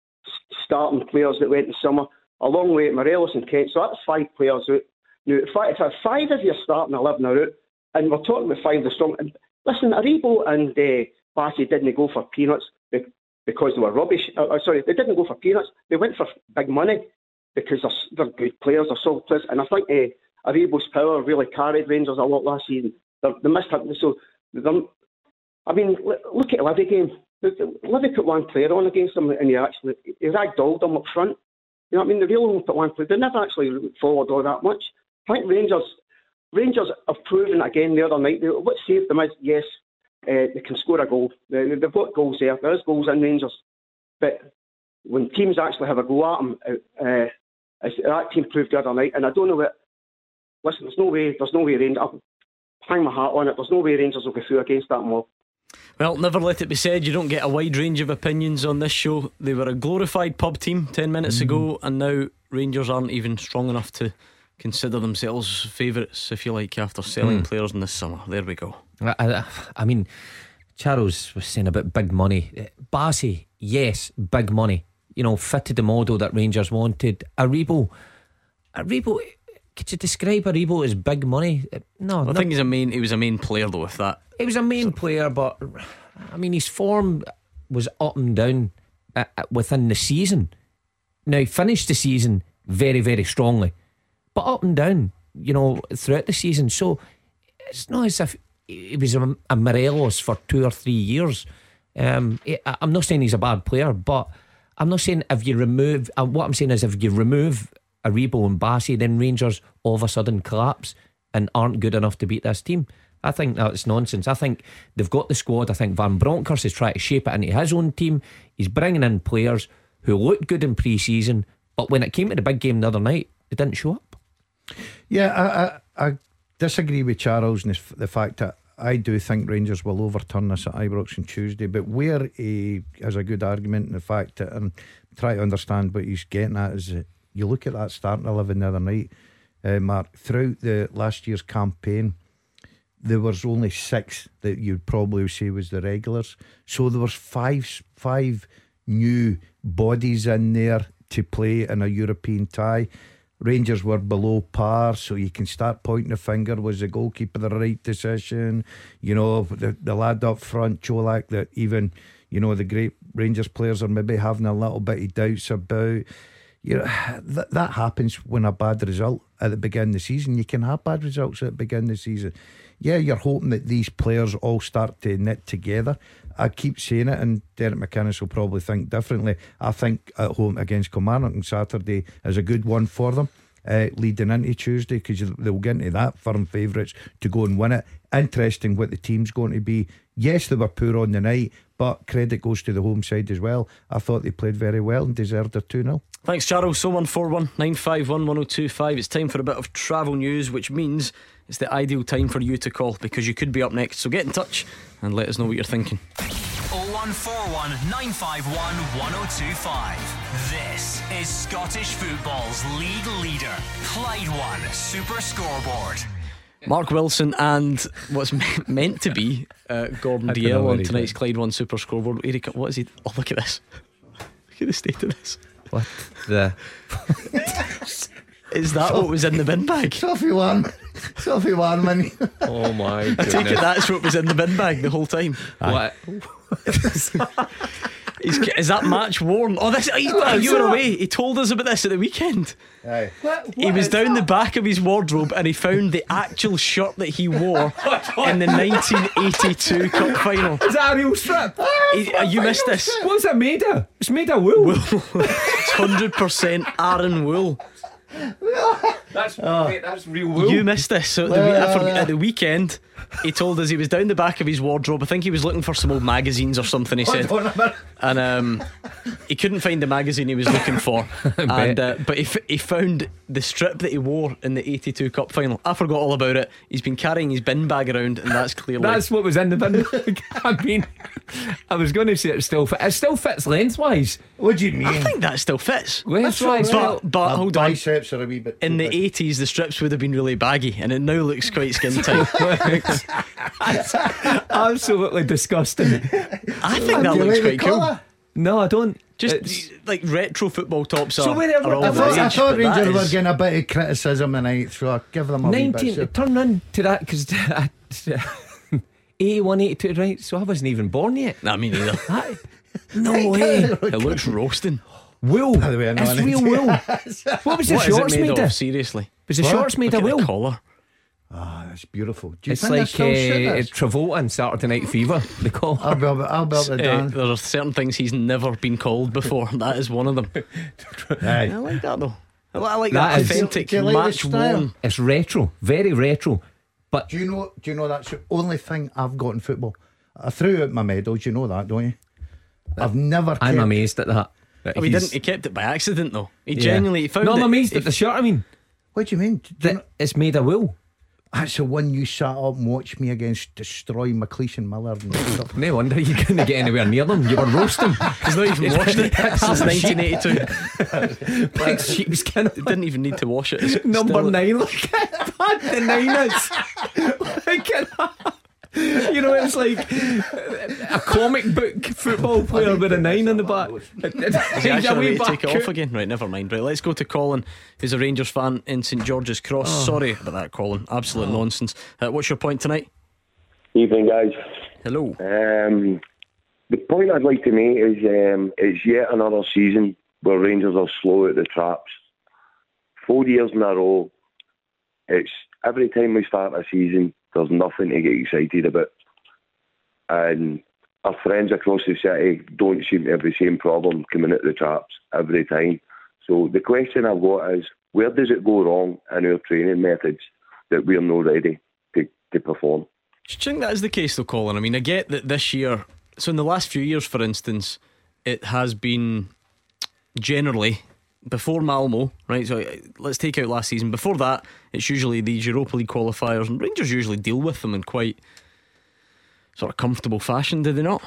starting players that went this summer, along with Morelos and Kent. So that's five players out. Now, if, I, if I five of you are starting eleven are out, and we're talking about five of the strong. And listen, Aribo and uh, Bassey didn't go for peanuts because they were rubbish. Uh, sorry, they didn't go for peanuts. They went for big money because they're, they're good players, they're solid players. And I think uh, Aribo's power really carried Rangers a lot last season. They're, they missed it. So, I mean, look at Livy game. Livy put one player on against them, and he actually he ragdolled them up front. You know what I mean? They really only put one player. They never actually forward all that much. I think Rangers Rangers have proven again the other night. What saved them is, yes, uh, they can score a goal. They, they've got goals there. There is goals in Rangers. But when teams actually have a go at them, uh, as that team proved the other night, and I don't know what. Listen, there's no way. There's no way Rangers. I'll hang my hat on it. There's no way Rangers will go through against that mob. Well, never let it be said you don't get a wide range of opinions on this show. They were a glorified pub team ten minutes mm. ago, and now Rangers aren't even strong enough to consider themselves favourites, if you like, after selling mm. players in this summer. There we go. I, I, I mean, Charles was saying about big money. Bassey, yes, big money. You know, fitted the model that Rangers wanted. Aribo, Aribo. Could you describe Aribo as big money? No, I think he's a main. He was a main player though. With that, he was a main so. player, but I mean, his form was up and down uh, within the season. Now, he finished the season very, very strongly, but up and down, you know, throughout the season. So it's not as if he was a, a Morelos for two or three years. Um, I'm not saying he's a bad player, but I'm not saying if you remove. Uh, what I'm saying is if you remove Aribo and Bassey, then Rangers all of a sudden collapse and aren't good enough to beat this team. I think that's nonsense. I think they've got the squad. I think Van Bronckhorst is trying to shape it into his own team. He's bringing in players who looked good in pre-season, but when it came to the big game the other night, they didn't show up. Yeah, I, I, I disagree with Charles in the fact that I do think Rangers will overturn this at Ibrox on Tuesday, but where he has a good argument in the fact that, and try to understand what he's getting at, is that you look at that starting eleven the other night, uh, Mark, throughout the last year's campaign, there was only six that you'd probably say was the regulars. So there was five five new bodies in there to play in a European tie. Rangers were below par, so you can start pointing the finger. Was the goalkeeper the right decision? You know, the, the lad up front, Cholak, that even, you know, the great Rangers players are maybe having a little bit of doubts about. you know, th- that happens when a bad result at the beginning of the season. You can have bad results at the beginning of the season. Yeah, you're hoping that these players all start to knit together. I keep saying it, and Derek McInnes will probably think differently. I think at home against Kilmarnock on Saturday is a good one for them, uh, leading into Tuesday, because they'll get into that firm favourites to go and win it. Interesting what the team's going to be. Yes, they were poor on the night, but credit goes to the home side as well. I thought they played very well and deserved a two nil. Thanks, Charles. So one four one nine five one one oh two five. It's time for a bit of travel news, which means it's the ideal time for you to call, because you could be up next. So get in touch and let us know what you're thinking. oh one four one nine five one one oh two five. This is Scottish football's league leader, Clyde One Super Scoreboard. Mark Wilson and what's me- meant to be uh, Gordon Dalziel on tonight's Clyde One Super Scoreboard. Eric, what is he? Oh, look at this. Look at the state of this. What the? Is that what was in the bin bag? Sophie Warman. Sophie Warman. Oh my I goodness. take it that's what was in the bin bag the whole time. What? Is, is that match worn? Oh, this, he, oh, you were away. He told us about this at the weekend. Aye. What, He was down the back of his wardrobe and he found the actual shirt that he wore in the nineteen eighty-two Cup final. Is that a real strip? He, uh, you missed this. What's it made of? It's made of wool. Wool. It's one hundred percent Aaron wool. That's mate, that's real wool. You missed this. So at the, we- I forget- at the weekend, he told us he was down the back of his wardrobe. I think he was looking for some old magazines or something. He said, and um, he couldn't find the magazine he was looking for. and uh, but he f- he found the strip that he wore in the eighty-two Cup final. I forgot all about it. He's been carrying his bin bag around, and that's clearly That's what was in the bin bag. I mean, I was going to say it still fit. It still fits lengthwise. What do you mean? I think that still fits. Lengthwise, But, but My hold on. biceps are a wee bit In too the big. eighties, the strips would have been really baggy, and it now looks quite skin tight. That's absolutely disgusting. I think that Do you looks like the quite cool. colour? No, I don't. Just It's- like retro football tops are, So whenever- are all I the thought, I rage, thought but that Rangers were is- getting a bit of criticism tonight, so I'll give them a wee nineteen bit. turn in to that because eighty-one, eighty-two, right? So I wasn't even born yet. Nah, me neither. That- no way. It looks roasting. Wool. By the way, I know It's I need real to- wool. What was the What is shorts it made, made of? of? Seriously, Was the What? shorts made look of at the wool? collar. Ah, that's beautiful. Do you It's think they're like still shit uh, this? Travolta in Saturday Night Fever. The collar. I'll be able, I'll be able to Uh, dance. there are certain things he's never been called before. That is one of them. Aye. I like that though. I li- I like That that, is- authentic Do you like the match style? worn. It's retro, very retro. But Do you know? Do you know that's the only thing I've got in football? I threw out my medals. You know that, don't you? I've never. I'm kept- amazed at that. that Oh, he he's- didn't. He kept it by accident though. He yeah. genuinely he found No, I'm it. amazed He at the shirt. I mean, What do you mean? Do you that know- it's made of wool. That's the one you sat up and watched me against destroy McLeish and Miller and stuff. No wonder you couldn't get anywhere near them. You were roasting. He's not even washed it since nineteen eighty-two. Like sheepskin. He didn't even need to wash it. It's Number still- nine. Look how bad the nine is. Look at that. You know, it's like a comic book football player with a nine in the back. Is he actually ready to take it off again? Right, never mind. Right, let's go to Colin, who's a Rangers fan in St George's Cross. Oh. Sorry about that, Colin. Absolute nonsense. Uh, what's your point tonight? Evening, guys. Hello. Um, the point I'd like to make is um, it's yet another season where Rangers are slow at the traps. Four years in a row. It's every time we start a season, there's nothing to get excited about. And our friends across the city don't seem to have the same problem coming at the traps every time. So the question I've got is, where does it go wrong in our training methods that we're not ready to, to perform? Do you think that is the case though, Colin? I mean, I get that this year, so in the last few years, for instance, it has been generally before Malmo, right? So uh, let's take out last season. Before that, it's usually these Europa League qualifiers, and Rangers usually deal with them in quite sort of comfortable fashion, do they not?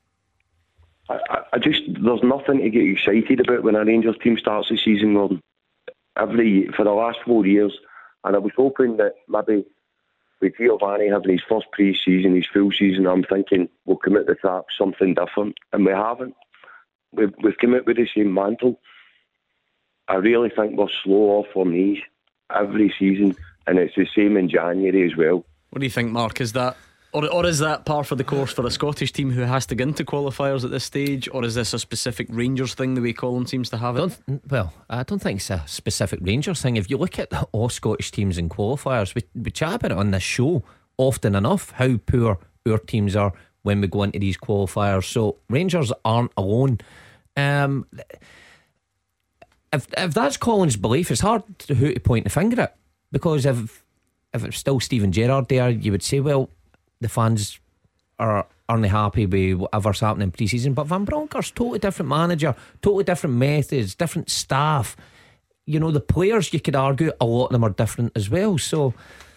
I, I- I just, there's nothing to get excited about when a Rangers team starts the season, Gordon. Every, for the last four years, and I was hoping that maybe with Giovanni having his first pre-season, his full season, I'm thinking we'll come at the trap something different, and we haven't. We've, we've come out with the same mantle. I really think we're slow off our knees every season, and it's the same in January as well. What do you think, Mark? Is that Or, or is that par for the course for a Scottish team who has to get into qualifiers at this stage? Or is this a specific Rangers thing, the way Colin seems to have it? Don't, well, I don't think it's a specific Rangers thing. If you look at all Scottish teams in qualifiers, we, we chat about it on this show often enough, how poor our teams are when we go into these qualifiers. So Rangers aren't alone. Um, if if that's Colin's belief, it's hard to who to point the finger at, because if if it's still Steven Gerrard there, you would say, well, the fans are aren't happy with whatever's happening in pre-season. But Van Bronckhorst, totally different manager, totally different methods, different staff. You know, the players, you could argue a lot of them are different as well. So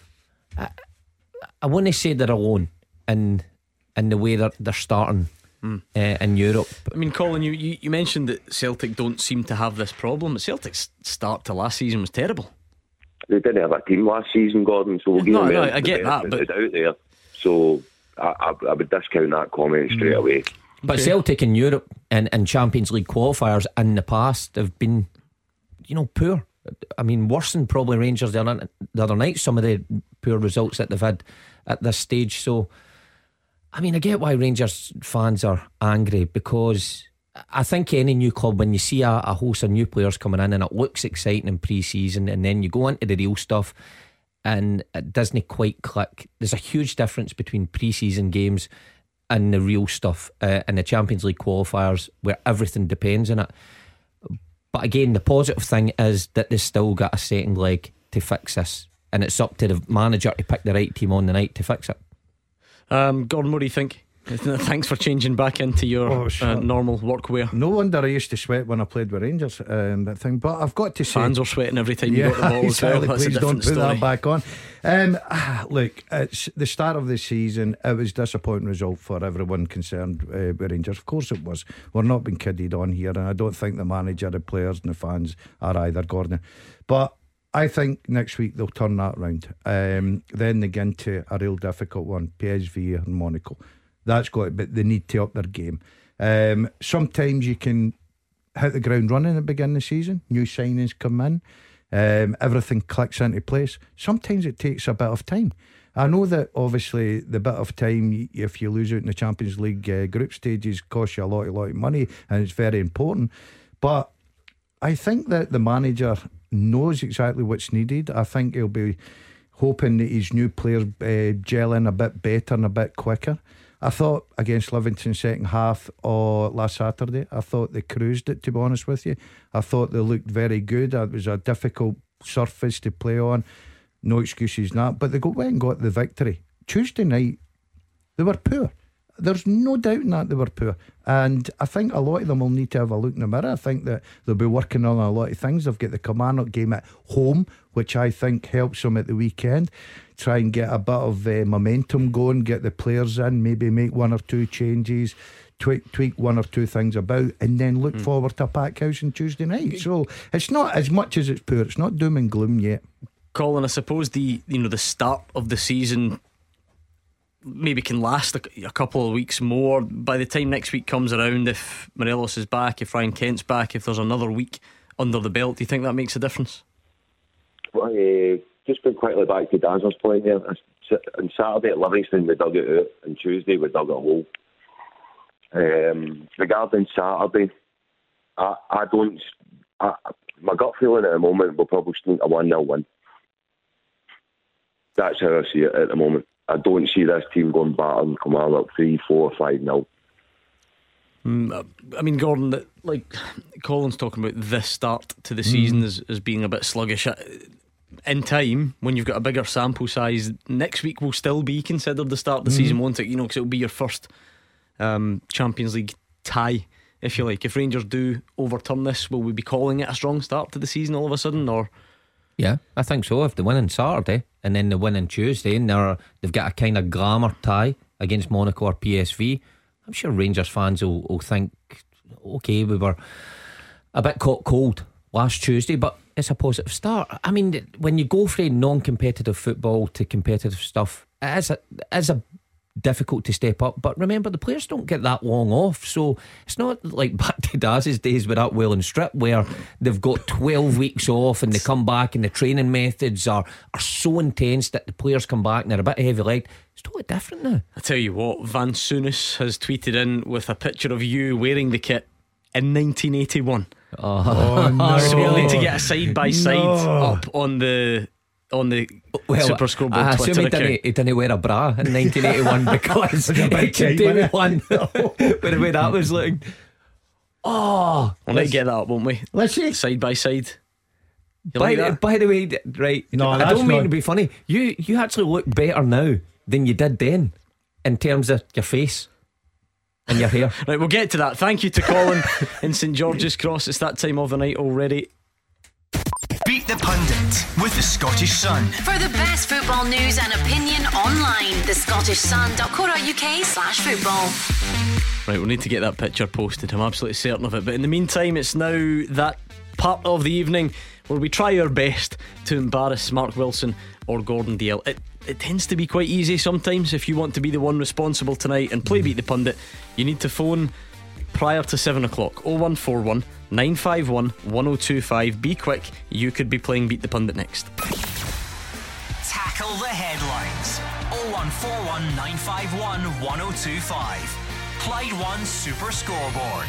I, I wouldn't say they're alone in in the way that they're starting mm. uh, in Europe. I mean, Colin, you, you, you mentioned that Celtic don't seem to have this problem. Celtic's start to last season was terrible. They didn't have a team last season, Gordon, so we'll give no, them no, the I get that, but it's out there. So I, I, I would discount that comment straight away. But okay. Celtic in Europe and, and Champions League qualifiers in the past have been, you know, poor. I mean, worse than probably Rangers the other, the other night, some of the poor results that they've had at this stage. So I mean, I get why Rangers fans are angry, because I think any new club, when you see a, a host of new players coming in and it looks exciting in pre-season, and then you go into the real stuff and it doesn't quite click. There's a huge difference between pre-season games and the real stuff uh, in the Champions League qualifiers, where everything depends on it. But again, the positive thing is that they've still got a second leg to fix this, and it's up to the manager to pick the right team on the night to fix it. Um, Gordon, what do you think? Thanks for changing back into your oh, sure. uh, normal workwear. No wonder I used to sweat when I played with Rangers, um, that thing. But I've got to say, fans are sweating every time you yeah, got the ball exactly. as well. That's Please a don't put story. that back on. Um, look, it's the start of the season. It was a disappointing result for everyone concerned uh, with Rangers. Of course it was. We're not being kidded on here, and I don't think the manager, the players and the fans are either, Gordon. But I think next week they'll turn that round. Um, then they get into a real difficult one, P S V and Monaco. That's got it, but they need to up their game. Um, sometimes you can hit the ground running at the beginning of the season. New signings come in, um, everything clicks into place. Sometimes it takes a bit of time. I know that obviously the bit of time, if you lose out in the Champions League uh, group stages, costs you a lot, a lot of money, and it's very important. But I think that the manager knows exactly what's needed. I think he'll be hoping that his new players uh, gel in a bit better and a bit quicker. I thought against Livingston second half or last Saturday, I thought they cruised it, to be honest with you. I thought they looked very good. It was a difficult surface to play on. No excuses in that. But they got, went and got the victory. Tuesday night, they were poor. There's no doubt in that they were poor. And I think a lot of them will need to have a look in the mirror. I think that they'll be working on a lot of things. They've got the Kilmarnock game at home, which I think helps them at the weekend. Try and get a bit of uh, momentum going, get the players in, maybe make one or two changes, tweak, tweak one or two things about, and then look mm. forward to Packhouse on Tuesday night. So it's not as much as it's poor. It's not doom and gloom yet. Colin, I suppose the you know the start of the season maybe can last a, a couple of weeks more. By the time next week comes around, if Morelos is back, if Ryan Kent's back, if there's another week under the belt, do you think that makes a difference? Well, uh, just going quickly back to Dan's point there. On Saturday at Livingston we dug it out, and Tuesday we dug a hole. Um, regarding Saturday, I, I don't I, my gut feeling at the moment will probably sneak a one nil win. That's how I see it at the moment. I don't see this team going back and come out up three, four, five nil. Mm, I mean, Gordon, like Colin's talking about this start to the season mm. as, as being a bit sluggish. In time, when you've got a bigger sample size, next week will still be considered the start of the mm. season, won't it? You know, because it'll be your first um, Champions League tie, if you like. If Rangers do overturn this, will we be calling it a strong start to the season all of a sudden, or? Yeah, I think so. If they win on Saturday and then they win on Tuesday and they're, they've got a kind of glamour tie against Monaco or P S V, I'm sure Rangers fans will, will think, okay, we were a bit caught cold last Tuesday, but it's a positive start. I mean, when you go from non-competitive football to competitive stuff, it is a, it is a difficult to step up. But remember, the players don't get that long off, so it's not like back to Daz's days with that Welland Strip, where they've got twelve weeks off and they come back and the training methods are, are so intense that the players come back and they're a bit heavy legged. It's totally different now. I tell you what, Van Souness has tweeted in with a picture of you wearing the kit in nineteen eighty-one. Oh, no. So we'll need to get a side by side No. up on the on the Well, Super Scoreboard I Twitter assume he account. didn't, he didn't wear a bra in nineteen eighty-one because a big it could time, do wasn't with it? one. But the way that was looking. Oh, We'll need to get that up, won't we? Let's see. Side by side. You By, like the, that? by the way, d- right? No, I that's don't mean not- to be funny. You you actually look better now than you did then, in terms of your face and your hair. Right, we'll get to that. Thank you to Colin in St George's Cross. It's that time of the night already. Beat the Pundit with the Scottish Sun. For the best football news and opinion online, the scottish sun dot co dot uk slash football. Right, we'll need to get that picture posted. I'm absolutely certain of it. But in the meantime, it's now that part of the evening where we try our best to embarrass Mark Wilson or Gordon Dalziel. It, it tends to be quite easy sometimes. If you want to be the one responsible tonight and play Beat the Pundit, you need to phone prior to seven o'clock. oh one four one, nine five one, one oh two five. Be quick, you could be playing Beat the Pundit next. Tackle the headlines. oh one four one, nine five one, one oh two five. Clyde One Super Scoreboard.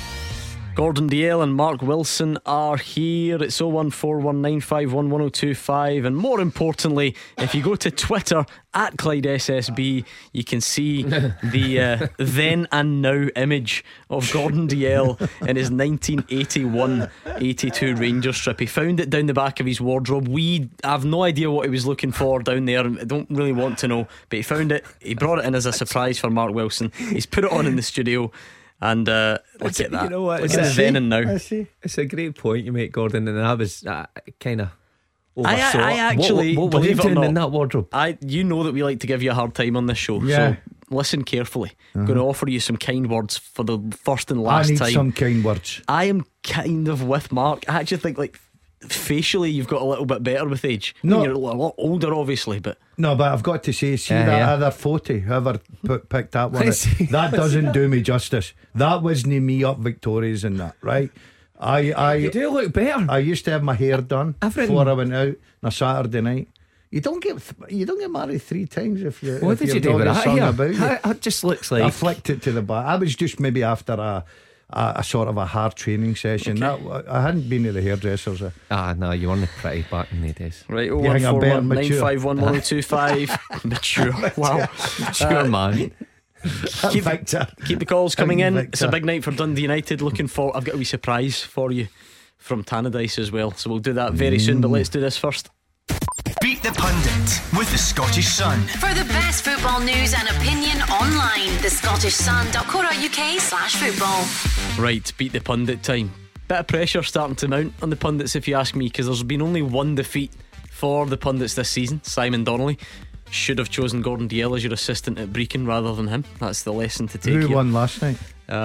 Gordon Dalziel and Mark Wilson are here. It's oh one four one, nine five one, one oh two five. And more importantly, if you go to Twitter at Clyde S S B, you can see the uh, then and now image of Gordon Dalziel in his nineteen eighty-one eighty-two Rangers strip. He found it down the back of his wardrobe. We have no idea what he was looking for down there. I don't really want to know, but he found it. He brought it in as a surprise for Mark Wilson. He's put it on in the studio. And uh, look It's- at that. you know what, Look it's at a the then shame. and now. I see. It's a great point you make, Gordon, and I was uh, kind of I, oversaw. I actually what, what were you believe it or doing not, in that wardrobe? I, you know that we like to give you a hard time on this show. Yeah. So listen carefully. Uh-huh. I'm going to offer you some kind words for the first and I last need time. some kind words. I am kind of with Mark. I actually think like facially you've got a little bit better with age. I mean, No. you're a lot older, obviously, but No, but I've got to say, see Yeah, that yeah. other photo, whoever put, picked that one, I see. that doesn't do me justice. That wasn't me up Victoria's and that, right? I, I, You do look better. I used to have my hair done Everything. before I went out on a Saturday night. You don't get, you don't get married three times if you. What if did your you do dog with is that sung here? about you. How- It just looks I like flicked it to the back. I was just maybe after a, a, a sort of a hard training session. That I hadn't been to the hairdressers. uh, ah no, you weren't pretty back in the days. right. oh You one think I'm four better one, nine mature? five one, one oh two five. Mature. Wow. Sure, man. Keep, Victor. keep the calls coming in. Victor. It's a big night for Dundee United. Looking for, I've got a wee surprise for you from Tannadice as well. So we'll do that very soon. But let's do this first. Beat the Pundit with the Scottish Sun. For the best football news and opinion online, the scottish sun dot co dot uk slash football. Right, beat the pundit time. Bit of pressure starting to mount on the pundits, if you ask me, because there's been only one defeat for the pundits this season. Simon Donnelly should have chosen Gordon Dalziel as your assistant at Brecon rather than him. That's the lesson to take. Who here. won last night?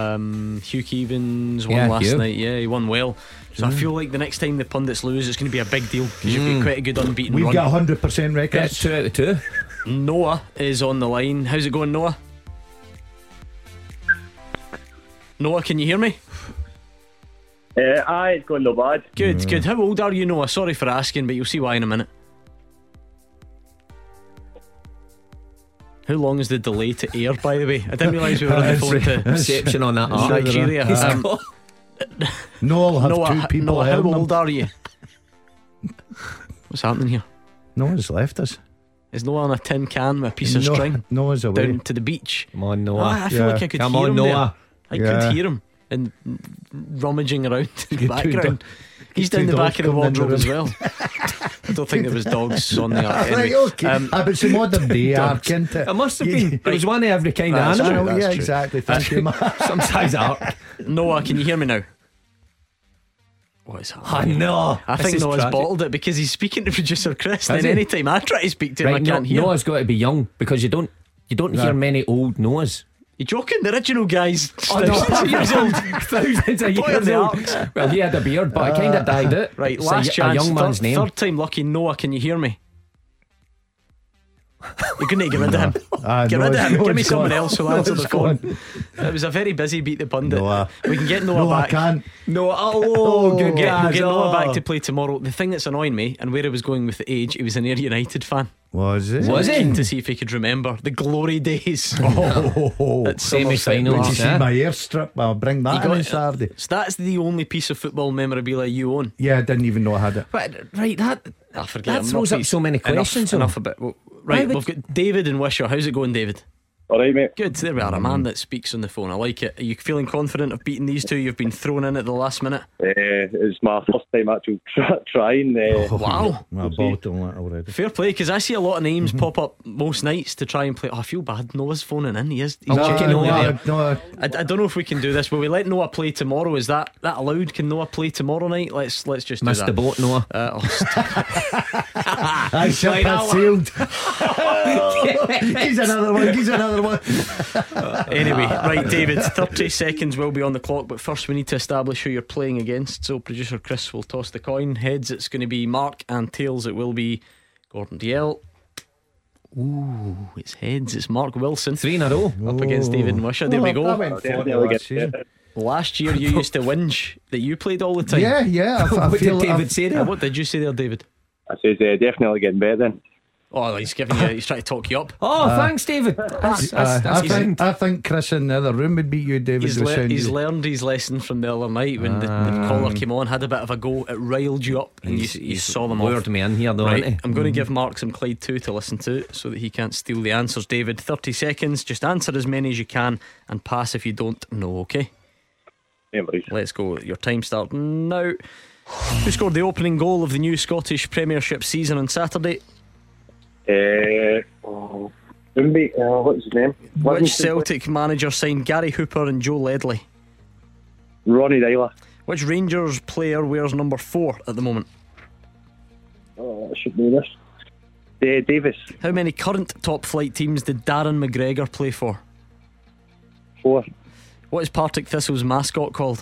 Um, Hugh Keevins won Yeah, last Hugh. night. Yeah, he won well. So I feel like the next time the pundits lose, it's going to be a big deal because you've Mm. got quite a good unbeaten We've run. got one hundred percent That's records. two out of two. Noah is on the line. How's it going, Noah? Noah, can you hear me? Uh, aye, it's going no bad. Good, good. How old are you, Noah? Sorry for asking, but you'll see why in a minute. How long is the delay to air, by the way? I didn't realise we were on the phone to Reception on that arm. Nigeria. He's Um, got- No, I'll have Noah, two people Noah, how helping old them. are you? What's happening here? No one's left us. Is Noah on a tin can with a piece of No- string Noah's away. down to the beach? Come on, Noah. Ah, I feel Yeah. like I could Come hear on, him Noah. there. I Yeah. could hear him and rummaging around in the Your two background. do- He's your down two the back dogs of the coming in the wardrobe as room. well. I don't think there was dogs on the ark. Right, Anyway, okay. um, ah, but it's a modern day arc, isn't it? It must have been. There was one of every kind That's of true, animal. that's yeah, true. exactly. Thank you, man. Some size arc. Noah, can you hear me now? What is I happening? know. I This think is Noah's tragic. bottled it because he's speaking to producer Chris. Has And he? anytime I try to speak to him, Right, I can't no, hear. Noah's got to be young because you don't you don't No. hear many old Noahs. You joking? The original guy's Oh, no. thousands of years old. Thousands of Boy of years the old. arcs. Well, he had a beard, but I kind of dyed it. Right, It's last a, chance. A young man's third, name. third time lucky. Noah, can you hear me? You're going to get rid of him. Ah, Get no, rid of it's- him. no, Give me it's someone gone. else who'll No, answer it's the phone. gone. It was a very busy Beat the Pundit. Noah. We can get Noah No, I back. can't. No, oh, We'll good get, we'll guys. get Noah Oh. back to play tomorrow. The thing that's annoying me, and where he was going with the age, he was an Ayr United fan. Was it? So I Was keen he? to see if he could remember the glory days. Oh, At Somerset Semi-final. Did Park. you see Yeah. my airstrip? I'll bring that You in got on it. Saturday. So that's the only piece of football memorabilia you own. Yeah, I didn't even know I had it. But right, that I forget. that I'm throws not up so many enough- questions. though. Enough about. Well, right, Why would- we've got David in Wishaw. How's it going, David? All right, mate. Good. There we are. A man that speaks on the phone. I like it. Are you feeling confident of beating these two? You've been thrown in at the last minute. Uh, it's my first time actually try, trying. Uh, Wow. My ball on that already. Fair play, because I see a lot of names pop up most nights to try and play. Oh, I feel bad. Noah's phoning in. He is. He's No, genuinely no, there. no, I, I don't know if we can do this. Will we let Noah play tomorrow? Is that that allowed? Can Noah play tomorrow night? Let's let's just do Missed that. the boat, Noah. Uh, oh, stop. I ship has sailed. He's another one. He's another one. Anyway, right, David, thirty seconds will be on the clock, but first we need to establish who you're playing against. So producer Chris will toss the coin. Heads, it's going to be Mark, and tails, it will be Gordon Dalziel. Ooh, it's heads. It's Mark Wilson. Three in a row. Up against David and Wishaw. There we Oh, that go. went definitely forward get last season. it. Last year you used to whinge that you played all the time. Yeah, yeah. I, I What feel did David I've- say Uh, there? What did you say there, David? I says uh, definitely getting better then. Oh, he's giving you. He's trying to talk you up. Oh, thanks, David. That's, that's, Uh, that's I, think, kind. I think Chris in the other room would beat you, David. He's, the le- sound he's you- learned his lesson from the other night when the, the caller came on, had a bit of a go. It riled you up, and you, He's- you he's saw them lured off. me in here, though, Right, hasn't he? I'm going to give Mark some Clyde two to listen to, so that he can't steal the answers. David, thirty seconds. Just answer as many as you can, and pass if you don't know. Okay. Yeah, worries. Let's go. Your time starts now. Who scored the opening goal of the new Scottish Premiership season on Saturday? Uh, oh, Dumby, uh, what's his name? Which Livingston Celtic manager signed Gary Hooper and Joe Ledley? player? Ronnie Dyler. Which Rangers player wears number four at the moment? Oh, I should know this. Uh, Davis. How many current top flight teams did Darren McGregor play for? Four. What is Partick Thistle's mascot called?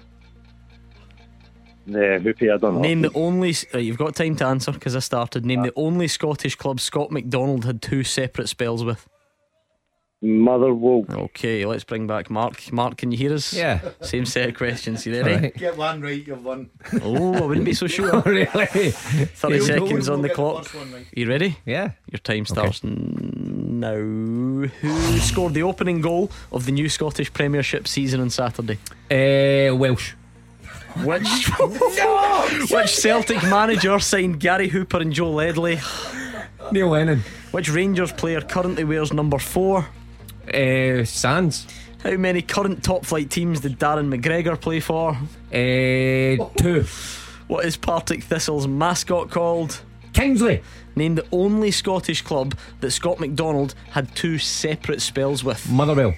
The Hoopy, I don't know. Name the only. Uh, you've got time to answer because I started. Name the only Scottish club Scott McDonald had two separate spells with. Motherwell. Okay, let's bring back Mark. Mark, can you hear us? Yeah. Same set of questions. You ready? Right. Get one right, you've won. Oh, I wouldn't be so sure. Really? thirty You'll seconds know on we'll the get the clock. first one right. You ready? Yeah. Your time starts n- now. Who scored the opening goal of the new Scottish Premiership season on Saturday? Uh, Welsh. Which Which Celtic manager signed Gary Hooper and Joe Ledley? Neil Lennon. Which Rangers player currently wears number four? Uh, Sands. How many current top flight teams did Darren McGregor play for? Uh, two. What is Partick Thistle's mascot called? Kingsley. Name the only Scottish club that Scott McDonald had two separate spells with. Motherwell.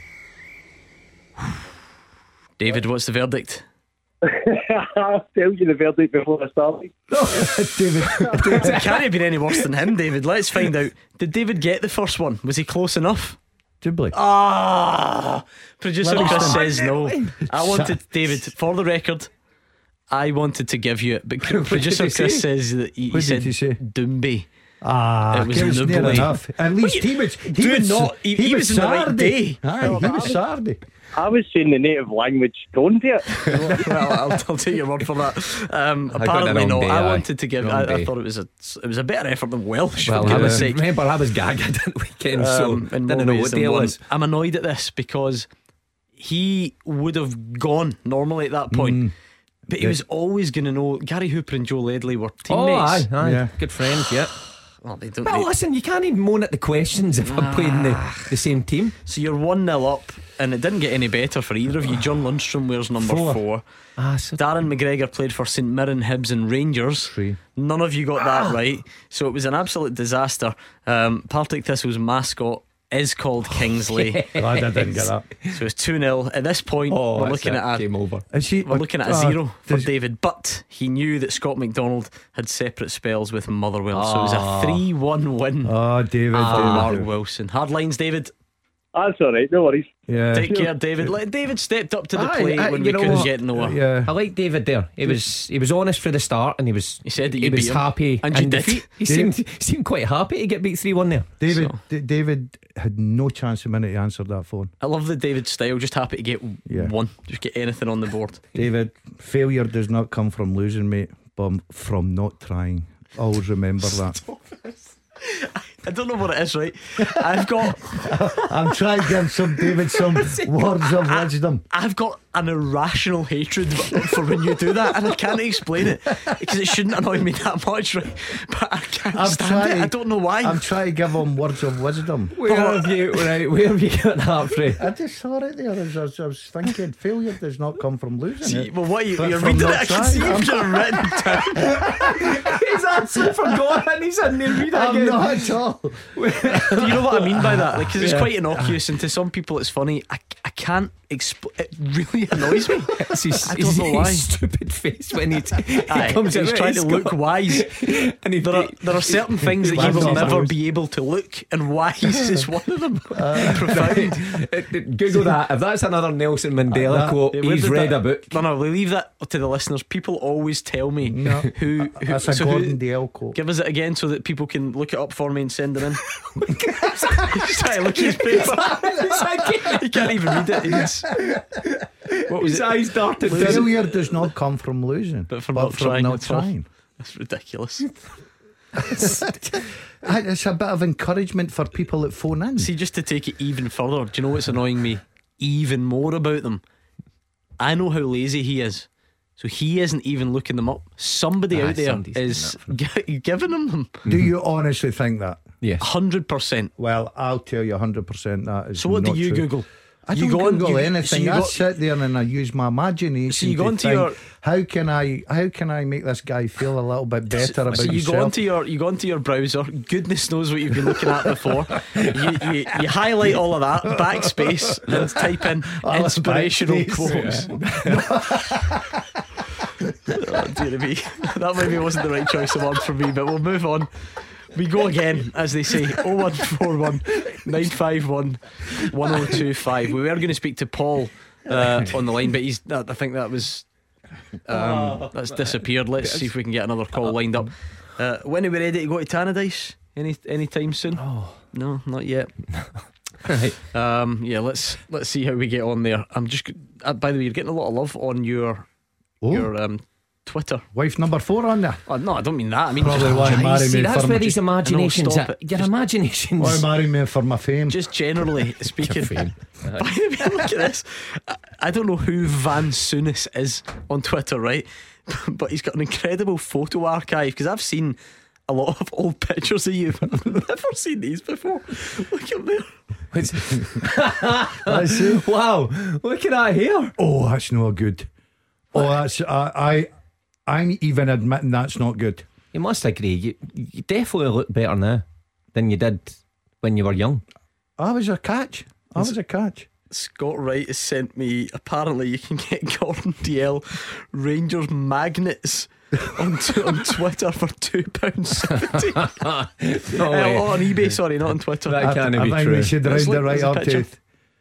David, what's the verdict? I'll tell you the verdict before I started. David, It can't have been any worse than him, David. Let's find out. Did David get the first one? Was he close enough? Dibbley. Ah, producer Livingston. Chris says no. I wanted, David, for the record, I wanted to give you it, but producer did he Chris say? says that he, he What did said he say? Doomby. Ah, It was it was near Nubly. enough. At least he was. He Do was not- he- he was in the right Sardi. day. Aye, he was Sardi. I was saying the native language tone to it. Well, I'll, I'll take your word for that. Um, I got the apparently wrong not. day, I aye. wanted to give. Wrong I, I day. thought it was a. It was a better effort than Welsh. Well, for I goodness was, sake. remember, I was gagged at the weekend, so Um, in didn't more know ways what than day it one. was. I'm annoyed at this because he would have gone normally at that point. Mm. But he was always going to know. Gary Hooper and Joe Ledley were Oh, teammates. aye, aye. Yeah. Good friends, yeah. Well, they don't. Well, they- listen, you can't even moan at the questions if I'm playing the, the same team. so you're one nil up, and it didn't get any better for either of you. John Lundstrom wears number four. Four. Ah, so Darren McGregor played for St Mirren, Hibs, and Rangers. Three. None of you got that right, so it was an absolute disaster. Um, Partick Thistle's mascot is called Kingsley. Glad I didn't get that. So it's two nil. At this point, Oh, we're that's looking it. at a Game over. Is he, We're looking at a uh, zero for does- David, but he knew that Scott McDonald had separate spells with Motherwell, so it was Ah. a three one win Oh, David. for David, Mark David. Wilson. Hard lines, David. That's all right, no worries. Yeah. Take care, David. Let David stepped up to the Aye, plate aye, when you we know couldn't what? get nowhere. Yeah. I like David there. He was he was honest for the start, and he was He said that he you was beat him. happy And you in did. defeat. He Dave- seemed seemed quite happy to get beat three one there. David, So- D- David had no chance a minute he answered that phone. I love the David style. Just happy to get Yeah. one. Just get anything on the board. David, failure does not come from losing, mate, but from not trying. Always remember that. I don't know what it is, right? I've got I'm trying to give some David some words of wisdom. I've got an irrational hatred for when you do that, and I can't explain it because it shouldn't annoy me that much, right? But I can't I'm stand trying, it. I don't know why. I'm trying to give him words of wisdom. Where have you right, where have you got that from? I just saw it there. I was, I was, I was thinking failure does not come from losing. See, it, well, what you, but you're from reading it, not I can trying. see I'm- if you're written down. He's actually forgotten. He's in there. Read it I'm again. not at all. Do you know what I mean by that? Because it's Yeah. quite innocuous, and to some people it's funny. I, I can't explain. It really annoys me. It's his, I don't his, know why. his stupid face when he, t- he Aye, comes he's out. trying to look wise. And he, There are, there are certain things that he will That's never nice. be able to look, and wise is one of them. Uh, Profound. Google that. If that's another Nelson Mandela that- quote, Yeah, where he's did read that- a book. No, no, we leave that to the listeners. People always tell me No. who, who That's a so who- Gordon Dale quote. Give us it again so that people can look it up for me and send it in. He's trying to look at his paper. He can't even read it. He needs, what was His it? eyes darted. Failure does not come from losing, But from not trying not at all. trying. That's ridiculous. It's a bit of encouragement for people that phone in. See, just to take it even further, do you know what's annoying me even more about them? I know how lazy he is. So he isn't even looking them up. Somebody Ah, out there somebody's is doing gi- giving him them. Do you honestly think that? Yes. one hundred percent. Well, I'll tell you one hundred percent that is So what do not you true. Google? I You don't go on- Google you- anything. so you I go- sit there and I use my imagination. So you go to onto think, your- how can I how can I make this guy feel a little bit better So, about so you himself? go onto your you go onto your browser. Goodness knows what you've been looking at before. you, you, you highlight all of that, backspace, and type in Oh, inspirational backspace. quotes. Oh, dear me. That maybe wasn't the right choice of word for me, but we'll move on. We go again, as they say. oh one four one, nine five one, one oh two five. We were going to speak to Paul uh, on the line, but he's I think that was um, that's disappeared. Let's see if we can get another call lined up. Uh, when are we ready to go to Tannadice? Any any time soon? Oh. No, not yet. Right. Um, yeah, let's let's see how we get on there. I'm just uh, by the way, you're getting a lot of love on your Oh. your um, Twitter. Wife number four on there. Oh, no, I don't mean that. I mean Probably just, why just, marry See, me that's for where my- his imaginations stop are. it. Your Just- imaginations. Why marry me for my fame? just generally speaking. fame. By the way, look at this. I, I don't know who Van Sunis is on Twitter, right? But he's got an incredible photo archive because I've seen a lot of old pictures of you. I've never seen these before. Look up there. I see. Wow, look at that here. Oh, that's no good. Oh, that's I, I I'm even admitting that's not good. You must agree. You, you definitely look better now than you did when you were young. I was a catch. I was a catch. Scott Wright has sent me. Apparently, you can get Gordon D L Rangers magnets on, t- on Twitter for two pounds seventy. No uh, way. on eBay, sorry, not on Twitter. That I, can't I be think true. we should Let's round it look- right there's a up to. picture.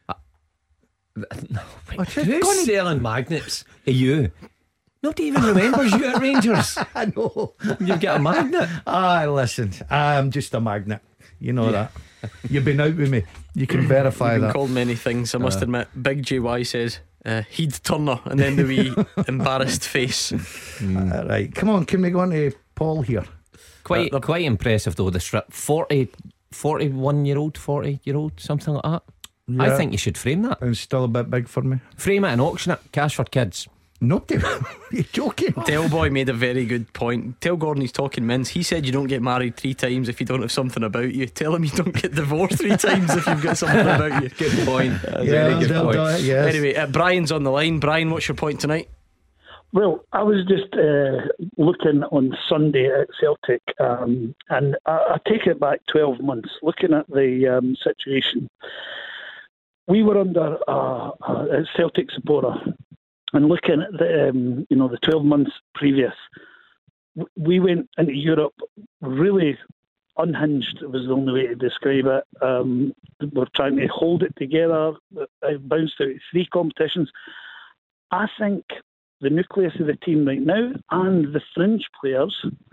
Who's selling magnets? Are you? Nobody even remembers you at Rangers. I know. You've got a magnet. Ah, listen, I'm just a magnet. You know that. You've been out with me. You can verify I've been that. called many things, I must Uh. admit. Big J Y says uh, Heed Turner, and then the wee embarrassed face. Uh, right, come on. Can we go on to Paul here? Quite, Uh, the- quite impressive though. The strip, forty, forty-one year old, forty year old, something like that. I Yeah. think you should frame that. It's still a bit big for me. Frame it and auction it. Cash for kids. Nobody. You're joking. Del Boy made a very good point. Tell Gordon he's talking mince. He said you don't get married three times if you don't have something about you. Tell him you don't get divorced three times if you've got something about you. Good point. Yeah, Very good they'll point. do it, yes. Anyway, uh, Brian's on the line. Brian, what's your point tonight? Well, I was just uh, looking on Sunday at Celtic, um, and I, I take it back twelve months, looking at the um, situation. We were under uh, a Celtic supporter, and looking at the um, you know the twelve months previous, w- we went into Europe really unhinged was the only way to describe it. Um, we're trying to hold it together. I've bounced out of three competitions. I think the nucleus of the team right now and the fringe players,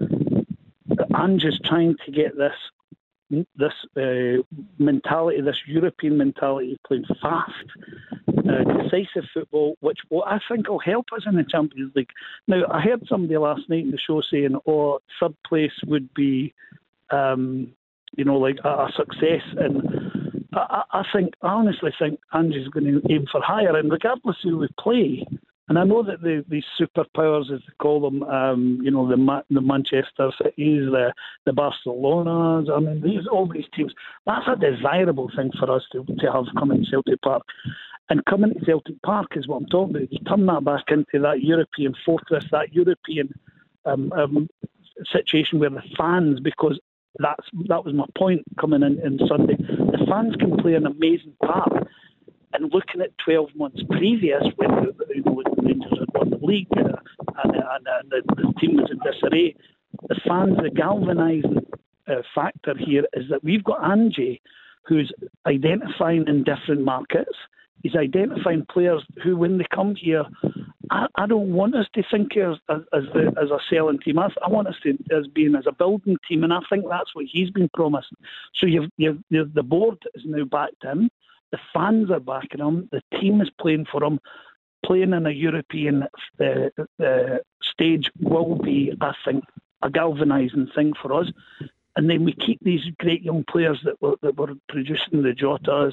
Ange's trying to get this this uh, mentality, this European mentality, playing fast, uh, decisive football, which will, I think will help us in the Champions League. Now, I heard somebody last night in the show saying, oh, third place would be, um, you know, like a, a success. And I, I think, I honestly think Ange's going to aim for higher. And regardless of who we play, and I know that the, these superpowers, as they call them, um, you know, the Ma- the Manchester Cities, the the Barcelonas, I mean, these all these teams, that's a desirable thing for us to, to have coming to Celtic Park. And coming to Celtic Park is what I'm talking about. You turn that back into that European fortress, that European um, um, situation where the fans, because that's that was my point coming in, in Sunday, the fans can play an amazing part. And looking at twelve months previous, when you know, the Rangers had won the league uh, and, and, and the, the team was in disarray, the fans, the galvanising uh, factor here is that we've got Ange, who's identifying in different markets. He's identifying players who, when they come here, I, I don't want us to think as as, as, the, as a selling team. I, I want us to as being as a building team, and I think that's what he's been promised. So you've, you've, you've the board is now backed him. The fans are backing him. The team is playing for him. Playing in a European uh, uh, stage will be, I think, a galvanising thing for us. And then we keep these great young players that were that were producing, the Jotas,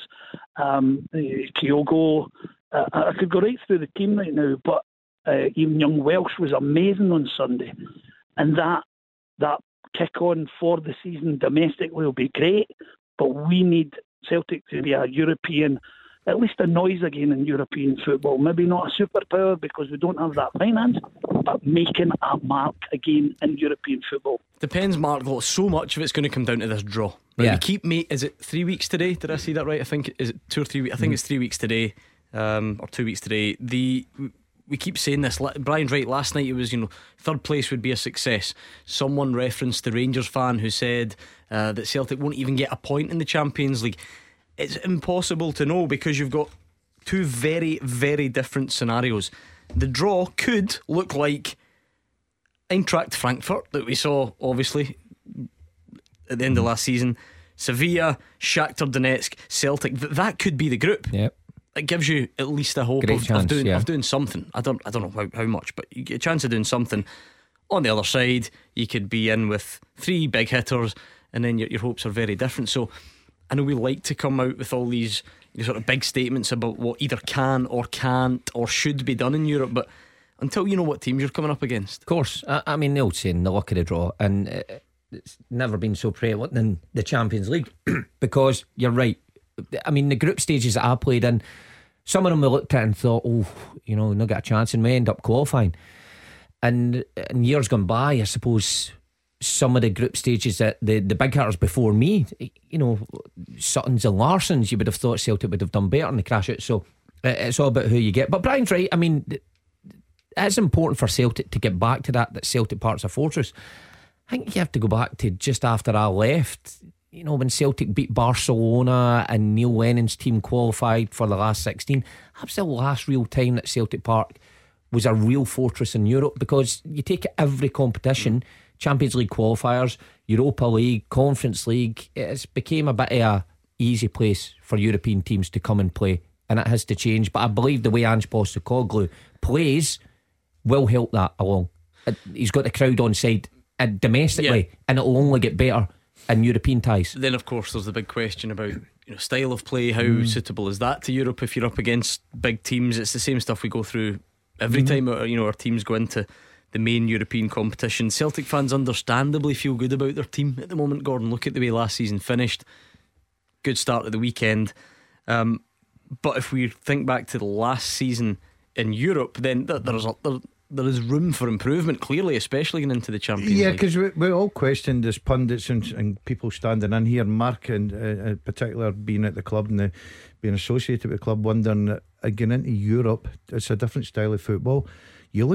um, Kyogo. Uh, I could go right through the team right now, but uh, even young Welsh was amazing on Sunday. And that that kick on for the season domestically will be great, but we need Celtic to be a European, at least a noise again in European football. Maybe not a superpower because we don't have that finance, but making a mark again in European football. Depends, Mark, though. So much of it's going to come down to this draw. Right? Yeah. We keep, mate, is it three weeks today? Did I see that right? I think, is it two or three weeks? I think mm. it's three weeks today, um, or two weeks today. The We keep saying this. Brian's right. Last night it was, you know, third place would be a success. Someone referenced the Rangers fan who said uh, that Celtic won't even get a point in the Champions League. It's impossible to know because you've got two very, very different scenarios. The draw could look like Eintracht Frankfurt that we saw obviously at the end of last season, Sevilla, Shakhtar Donetsk, Celtic. That could be the group. Yep. It gives you at least a hope of, chance, of doing yeah. of doing something. I don't I don't know how, how much, but you get a chance of doing something. On the other side, you could be in with three big hitters, and then your, your hopes are very different. So I know we like to come out with all these sort of big statements about what either can or can't or should be done in Europe, but until you know what teams you're coming up against. Of course, I, I mean, the old saying, the luck of the draw, and uh, it's never been so prevalent in the Champions League because you're right. I mean, the group stages that I played in, some of them we looked at and thought, oh, you know, not got a chance, and we end up qualifying. And in years gone by, I suppose some of the group stages that the, the big hitters before me, you know, Suttons and Larsons, you would have thought Celtic would have done better in the crash out. So it's all about who you get. But Brian's right. I mean, it's important for Celtic to get back to that, that Celtic Park's a fortress. I think you have to go back to just after I left, you know, when Celtic beat Barcelona and Neil Lennon's team qualified for the last sixteen. That was the last real time that Celtic Park was a real fortress in Europe, because you take every competition, Champions League qualifiers, Europa League, Conference League, it's became a bit of a easy place for European teams to come and play, and it has to change. But I believe the way Ange Postecoglou plays will help that along. He's got the crowd on side and domestically, yeah. and it'll only get better in European ties. Then of course there's the big question about, you know, style of play. How mm. suitable is that to Europe if you're up against big teams? It's the same stuff we go through every mm. time our, you know, our teams go into the main European competition. Celtic fans understandably feel good about their team at the moment, Gordon. Look at the way last season finished. Good start of the weekend, um, but if we think back to the last season in Europe, then th- there's a, there, there is room for improvement, clearly, especially going into the Champions yeah, League. Yeah, because we, we all questioned as pundits and, and people standing in here, Mark in, uh, in particular, being at the club and the, being associated with the club, wondering that uh, getting into Europe, it's a different style of football. You look at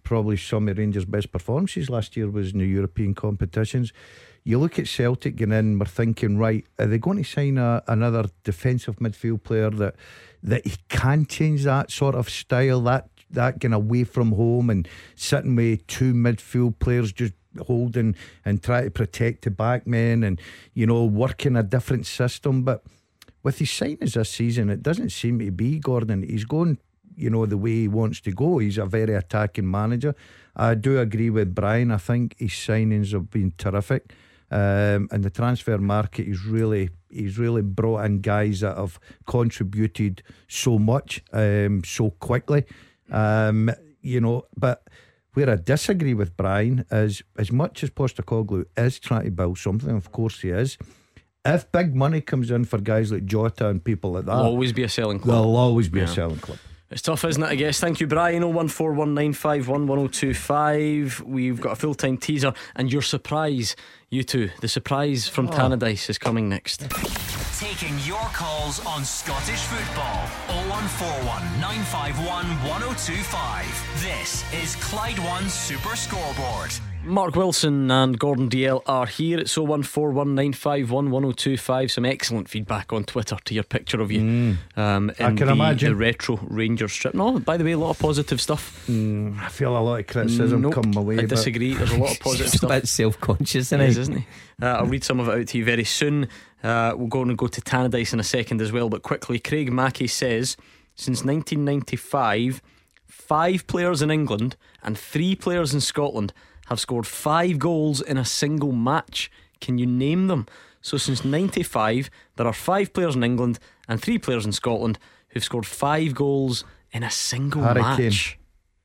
probably some of Rangers' best performances last year was in the European competitions. You look at Celtic getting in, we're thinking, right, are they going to sign a, another defensive midfield player that that he can change that sort of style, that that getting away from home and sitting with two midfield players just holding and try to protect the back men and, you know, working a different system? But with his signings this season, it doesn't seem to be Gordon. He's going, you know, the way he wants to go. He's a very attacking manager. I do agree with Brian. I think his signings have been terrific, um, and the transfer market is really he's really brought in guys that have contributed so much, um, so quickly, um, you know. But where I disagree with Brian is, as much as Postecoglou is trying to build something, of course he is, if big money comes in for guys like Jota and people like that, There'll always be a selling club. There'll always be Yeah. a selling club. It's tough, isn't it, I guess. Thank you, Brian. oh one four one nine five one one oh two five. We've got a full-time teaser, and your surprise, you two, the surprise from Oh. Tannadice is coming next. Taking your calls on Scottish football. oh one four one nine five one one oh two five. This is Clyde One Super Scoreboard. Mark Wilson and Gordon D L are here. It's oh one four one nine five one one oh two five. Some excellent feedback on Twitter to your picture of you. Mm. um, I in can the, imagine. the retro Ranger strip. No, by the way, a lot of positive stuff. Mm, I feel a lot of criticism Nope, come my way. I but- disagree. There's a lot of positive He's a stuff. bit self-conscious, He isn't is, he? isn't he? Uh, I'll read some of it out to you very soon. Uh, we'll go and go to Tannadice in a second as well. But quickly, Craig Mackey says, since nineteen ninety-five, five players in England and three players in Scotland have scored five goals in a single match. Can you name them? So since ninety-five, there are five players in England and three players in Scotland who've scored five goals in a single Harry match.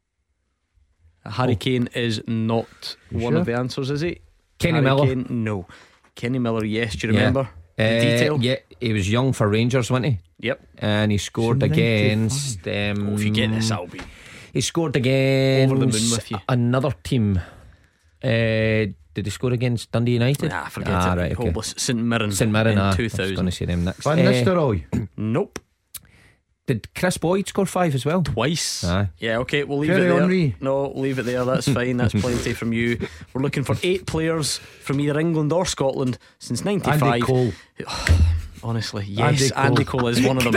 Harry Kane is not You one sure? of the answers, is he? Kenny Harry Miller. Kane, no. Kenny Miller, yes. Do you Yeah. remember the Uh, detail? Yeah, he was young for Rangers, wasn't he? Yep. And he scored It's against um, Oh, if you get this, I'll be He scored against over the moon with you. another team. Uh, did he score against Dundee United? Nah, forget ah, it. right, okay. Hopeless. St Mirren. St Mirren, in ah, I two was going to thousand. say them next. Van Uh, Nistelrooy. Nope. Did Chris Boyd score five as well? Twice. Aye. Yeah, okay, we'll leave Thierry it there. Henry. No, leave it there. That's fine. That's plenty from you. We're looking for eight players from either England or Scotland since ninety-five. Andy Cole. Honestly, yes, Andy Cole. Andy Cole is one of them.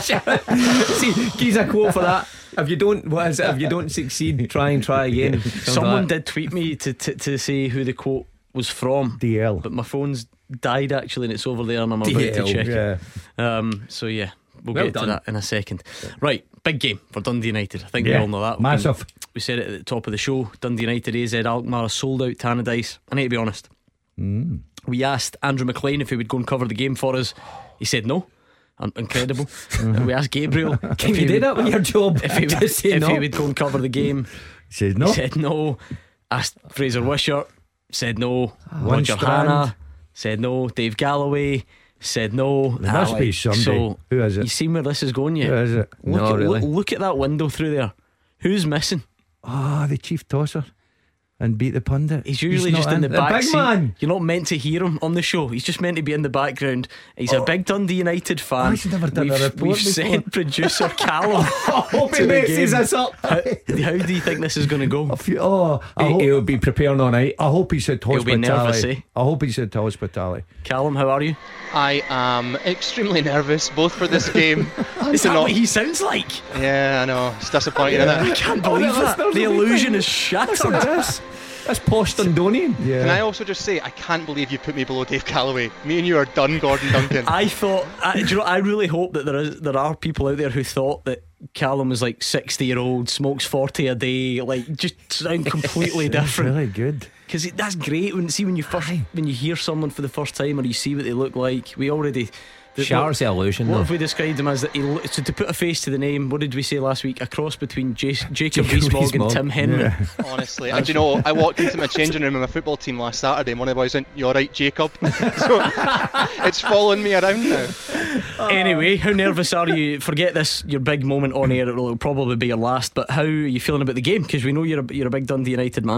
See, he's a quote for that. If you don't, what is it? If you don't succeed, try and try again. Something Someone like that. did tweet me to, to to say who the quote was from, D L. but my phone's died actually, and it's over there, and I'm about D L, to check Yeah. it. Um, so yeah, we'll Well get done. to that in a second. Right, big game for Dundee United. I think we Yeah, all know that. massive. We, we said it at the top of the show. Dundee United, A Z Alkmaar has sold out Tannadice. I need to be honest. Mm. We asked Andrew McLean if he would go and cover the game for us. He said no. Un- incredible. And we asked Gabriel Can if you he do would- that with your job? if he would, Just say if no. he would go and cover the game. Says no. He said no. Asked Fraser Wishart, said no. Roger Lundstrand. Hanna said no. Dave Galloway said no. There must Ah, be like, somebody. So Who is you it? see where this is going yet? Who is it? Look, No, at, really. look, look at that window through there. Who's missing? Ah, the chief tosser and beat the pundit. He's usually not just in the The back big seat. man. You're not meant to hear him on the show. He's just meant to be in the background. He's a big Dundee United fan. I've never done a we've report we've before. sent producer Callum. I hope to he the mixes game. us up. How, how do you think this is going to go? A few, oh, I He, hope, he'll be preparing all night. I hope he said He'll be nervous, hospitality. eh? I hope he said hospitality. Callum, how are you? I am extremely nervous both for this game. Is to that not- what he sounds like? Yeah, I know. It's disappointing, I isn't it? can't believe Oh, that. there's The a wee illusion thing. is shattered. That's, that's posh Dundonian. Yeah. Can I also just say, I can't believe you put me below Dave Calloway. Me and you are done, Gordon Duncan. I thought, I, do you know, I really hope that there is there are people out there who thought that Callum was like sixty year old, smokes forty a day, like just sound completely That's different. really good. Because that's great when see when you first when you hear someone for the first time or you see what they look like. We already the, Shatters the illusion, What though. if we described him as that he, lo- so to put a face to the name? What did we say last week? A cross between J- Jacob Jacob Rees-Mogg and Rees-Mogg. Tim Henry. Yeah. Honestly, and do you know, I walked into my changing room in my football team last Saturday, and one of the boys went, "You all right, Jacob?" So it's following me around now. Anyway, how nervous are you? Forget this, your big moment on air. It'll probably be your last. But how are you feeling about the game? Because we know you're a, you're a big Dundee United man.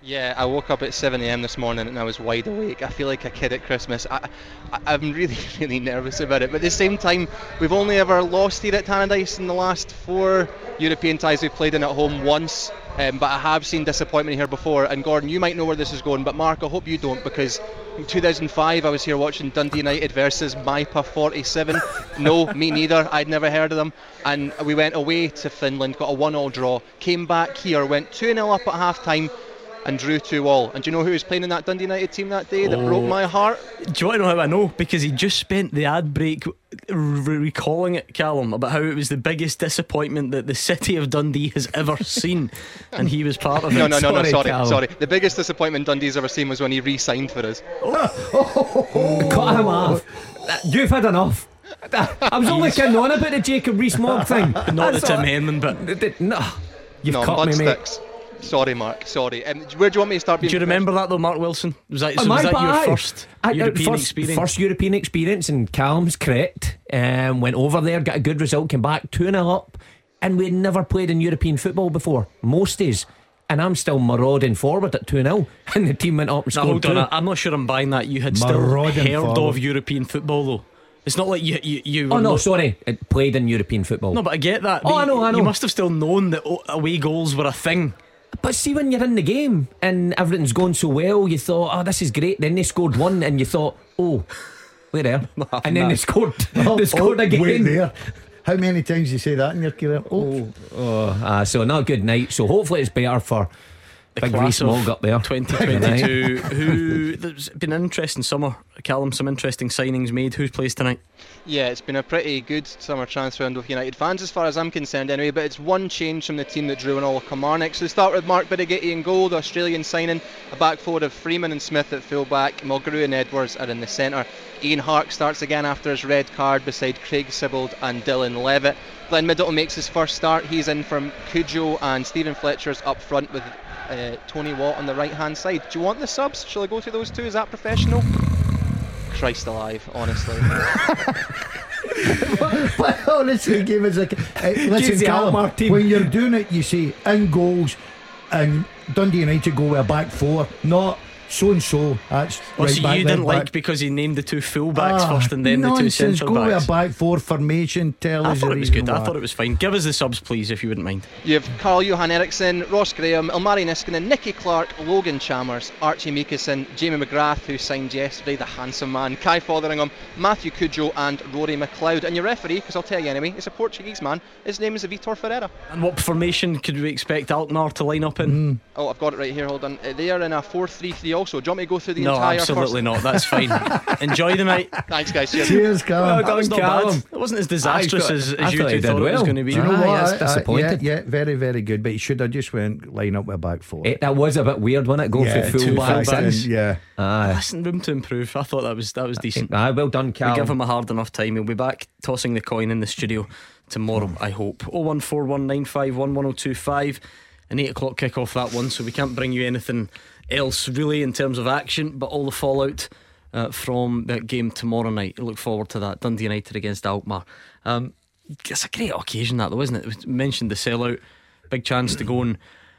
Yeah, I woke up at seven a.m. this morning and I was wide awake. I feel like a kid at Christmas. I, I, I'm really, really nervous about it. But at the same time, we've only ever lost here at Tannadice in the last four European ties we've played in at home once. Um, but I have seen disappointment here before. And Gordon, you might know where this is going, but Mark, I hope you don't, because in two thousand five I was here watching Dundee United versus Maipa forty-seven. No, me neither. I'd never heard of them. And we went away to Finland, got a one-all draw, came back here, went two nil up at half-time, and drew two all. And do you know who was playing in that Dundee United team that day that Oh. broke my heart? Do you want to know how I know? Because he just spent the ad break r- recalling it, Callum, about how it was the biggest disappointment that the city of Dundee has ever seen, and he was part of it. No, no, no, no, Sorry, sorry, Callum. sorry. The biggest disappointment Dundee's ever seen was when he re-signed for us. Cut him off. You've had enough. I was only kidding on about the Jacob Rees-Mogg thing. Not That's the Tim all- Henman bit. No, you've no, cut me, mate. Mudsticks. Sorry, Mark. Sorry. Um, where do you want me to start being? Do you remember that though, Mark Wilson? Was that, so Oh, was my that your bad. first I- uh, European first, experience? First European experience, and Callum's correct. Um, went over there, got a good result, came back two nil up, and we'd never played in European football before, most days. And I'm still marauding forward at two nil, and the team went up and Now scored hold on, two. I- I'm not sure I'm buying that. You had still Marauding heard forward. of European football though. It's not like you you, you Oh were no, not- sorry, it played in European football. No, but I get that. Oh, But I know, you, I know. You must have still known that o- away goals were a thing. But see, when you're in the game and everything's going so well, you thought, oh, this is great. Then they scored one, and you thought, oh, wait there. And then they scored. They scored oh, again. Wait there. How many times you say that in your career? Oh, oh uh, so not a good night. So hopefully it's better for The Big class of Rees-Mogg up there. twenty twenty-two. Who there's been an interesting summer, Callum. Some interesting signings made. Who plays tonight? Yeah, it's been a pretty good summer transfer window for United fans, as far as I'm concerned anyway, but it's one change from the team that drew in all of Kilmarnock. So we start with Mark Bidigity in goal, the Australian signing, a back four of Freeman and Smith at full back, Mulgrew and Edwards are in the centre. Ian Hark starts again after his red card beside Craig Sibbald and Dylan Levitt. Glenn Middleton makes his first start. He's in from Cujo, and Stephen Fletcher's up front with uh, Tony Watt on the right hand side. Do you want the subs? Shall I go through those two? Is that professional? Christ alive, honestly. But honestly, give us a. Uh, listen, Jeez, Callum, Alkmaar team. when you're doing it, you say in goals, and Dundee United go with a back four, not so and so. That's Well, right so back, you left didn't back. like because he named the two full backs Ah, first and then the two nonsense. centre Go backs. with a back four formation. Tell I us thought the it was reason good. I why. thought it was fine. Give us the subs, please, if you wouldn't mind. You have Carl Johan Eriksson, Ross Graham, Ilmari Niskanen, Nicky Clark, Logan Chalmers, Archie Meekison, Jamie McGrath, who signed yesterday, the handsome man, Kai Fotheringham, Matthew Cujo, and Rory McLeod. And your referee, because I'll tell you anyway, is a Portuguese man. His name is Vitor Ferreira. And what formation could we expect Alkmaar to line up in? Oh, I've got it right here. Hold on. Uh, they are in a four three three also. Do you want me to go through the No, entire absolutely first? not. That's fine. Enjoy the night. Thanks, guys. Cheers. Cheers, Callum. Well That done, was not Callum. bad. It wasn't as disastrous I as, thought- as I you thought two he did thought it was well. going to be. Do you know Aye, what? that's I- I- disappointed. yeah, yeah, very, very good. But he should have just went line up with a back four. Eh, that was a bit weird, wasn't it? Going Yeah, for full two backs. full backs, in. yeah. Aye. Listen, room to improve. I thought that was that was decent. Aye, well done, We Callum. give him a hard enough time. He'll be back tossing the coin in the studio tomorrow, I hope. oh one four one nine five one one oh two five. An eight o'clock kick off that one, so we can't bring you anything else really in terms of action, but all the fallout uh, from that game tomorrow night. Look forward to that. Dundee United against Alkmaar. Um, it's a great occasion, that though, isn't it? We mentioned the sellout, big chance to go and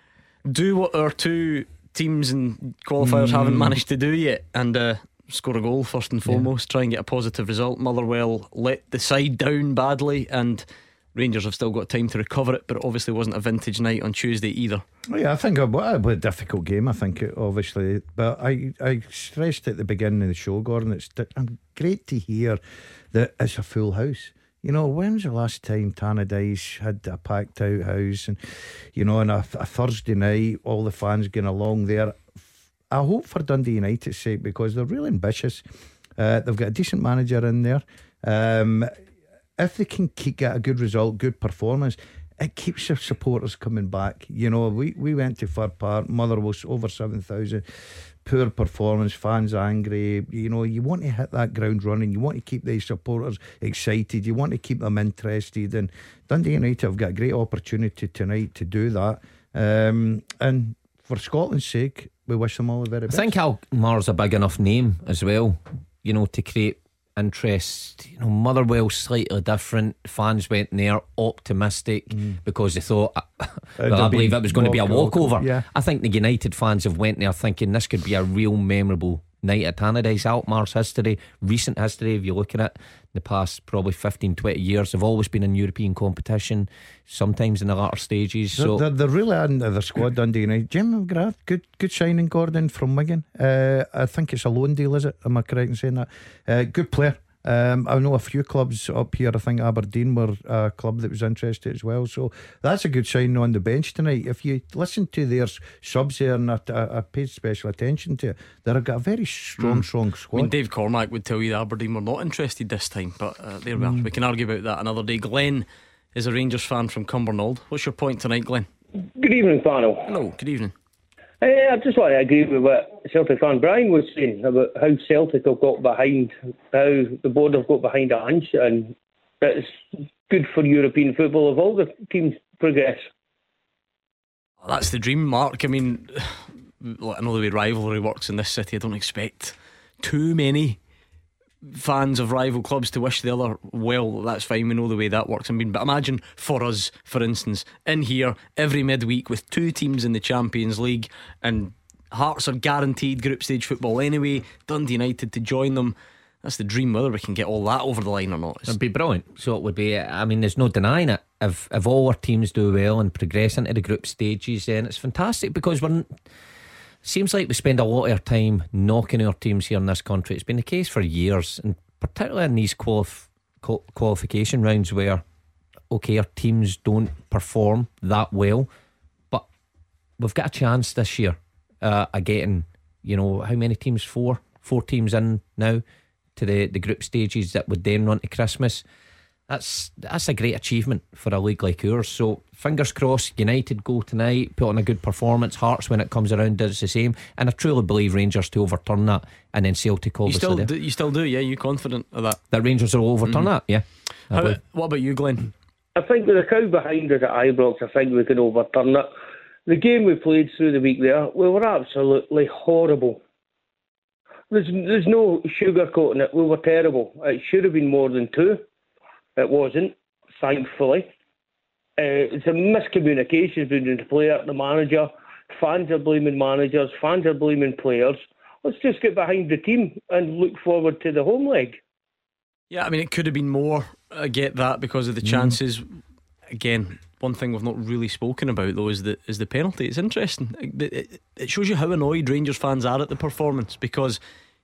do what our two teams and qualifiers Mm. haven't managed to do yet, and uh, score a goal first and foremost. Try and get a positive result. Motherwell let the side down badly, and Rangers have still got time to recover it, but it obviously wasn't a vintage night on Tuesday either. Well, yeah, I think it was a difficult game. I think it obviously, but I, I stressed at the beginning of the show, Gordon. It's I'm great to hear that it's a full house. You know, when's the last time Tannadice had a packed out house, and you know, on a, a Thursday night, all the fans going along there. I hope for Dundee United's sake, because they're really ambitious. Uh, they've got a decent manager in there. Um, if they can keep, get a good result, good performance, it keeps their supporters coming back. You know, we, we went to Fir Park, Motherwell over seven thousand. Poor performance, fans angry. You know, you want to hit that ground running. You want to keep these supporters excited. You want to keep them interested. And Dundee United have got a great opportunity tonight to do that. Um, and for Scotland's sake, we wish them all the very I best. think Alkmaar's a big enough name as well, you know, to create interest. You know, Motherwell slightly different. Fans went there optimistic mm. because they thought, well, I believe it was going to be a walkover. Yeah. I think the United fans have went there thinking this could be a real memorable night at Tannadice. Alkmaar's history, recent history, if you look at it, the past probably fifteen, twenty years, have always been in European competition, sometimes in the latter stages. They're, so they're, they're really adding to their squad, Dundee United. Jim McGrath, good good signing, Gordon, from Wigan. Uh, I think it's a loan deal, is it? Am I correct in saying that? Uh, good player. Um, I know a few clubs up here. I think Aberdeen were a club that was interested as well. So that's a good sign on the bench tonight. If you listen to their subs there, and I, I, I paid special attention to it, they've got a very strong, mm. strong squad. I mean, Dave Cormack would tell you that Aberdeen were not interested this time, but uh, there we are. Mm. We can argue about that another day. Glenn is a Rangers fan from Cumbernauld. What's your point tonight, Glenn? Good evening, panel. Hello, good evening. Uh, I just want to agree with what Celtic fan Brian was saying about how Celtic have got behind, how the board have got behind Ange, and it's good for European football if all the teams progress. Well, that's the dream, Mark. I mean, I know the way rivalry works in this city. I don't expect too many fans of rival clubs to wish the other well. That's fine, we know the way that works. I mean, but imagine for us, for instance, in here every midweek with two teams in the Champions League, and Hearts are guaranteed group stage football anyway, Dundee United to join them. That's the dream. Whether we can get all that over the line or not, it'd be brilliant. So it would be, I mean, there's no denying it. If, if all our teams do well and progress into the group stages, then it's fantastic, because we're seems like we spend a lot of our time knocking our teams here in this country. It's been the case for years, and particularly in these qualif- qualification rounds where, okay, our teams don't perform that well, but we've got a chance this year uh, of getting, you know, how many teams? Four four teams in now to the, the group stages that would then run to Christmas. That's that's a great achievement for a league like ours. So fingers crossed, United go tonight, put on a good performance. Hearts, when it comes around, does the same, and I truly believe Rangers to overturn that, and then Celtic obviously. You still do, you still do, yeah? You confident of that? That Rangers will overturn mm. that, yeah. How, what about you, Glenn? I think with the crowd behind us at Ibrox, I think we can overturn it. The game we played through the week there, we were absolutely horrible. There's there's no sugarcoating it. We were terrible. It should have been more than two. It wasn't, thankfully. Uh, it's a miscommunication between the player, the manager. Fans are blaming managers, fans are blaming players. Let's just get behind the team and look forward to the home leg. Yeah, I mean, it could have been more. I get that because of the chances. Mm. Again, one thing we've not really spoken about though is the is the penalty. It's interesting. It, it, it shows you how annoyed Rangers fans are at the performance, because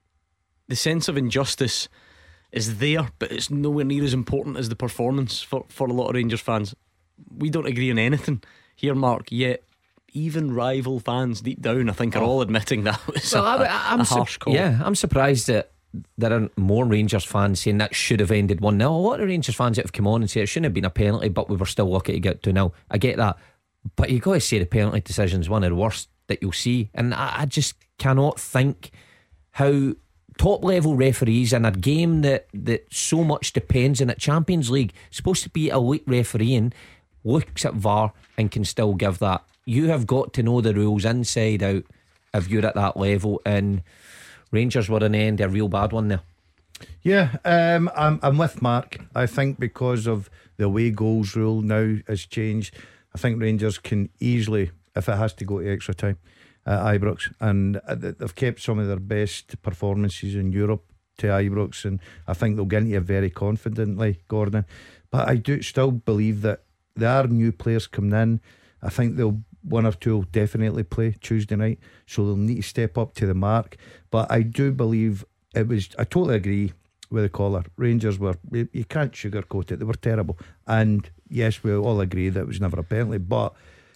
the sense of injustice is there, but it's nowhere near as important as the performance for, for a lot of Rangers fans. We don't agree on anything here, Mark, yet even rival fans deep down, I think, are all admitting that was well, a, I, I'm a harsh su- call. Yeah, I'm surprised that there aren't more Rangers fans saying that should have ended one nil. A lot of Rangers fans that have come on and say it shouldn't have been a penalty, but we were still lucky to get two nil. I get that, but you've got to say the penalty decision is one of the worst that you'll see, and I, I just cannot think how top level referees in a game that, that so much depends on it, Champions League, supposed to be elite refereeing, looks at V A R and can still give that. You have got to know the rules inside out if you're at that level, and Rangers were in the end a real bad one there. Yeah, um, I'm, I'm with Mark. I think because of the away goals rule now has changed, I think Rangers can easily, if it has to go to extra time at Ibrox, and they've kept some of their best performances in Europe to Ibrox, and I think they'll get into it very confidently, Gordon. But I do still believe that there are new players coming in. I think they'll one or two will definitely play Tuesday night, so they'll need to step up to the mark. But I do believe it was, I totally agree with the caller, Rangers were, you can't sugarcoat it, they were terrible, and yes, we all agree that it was never a penalty, but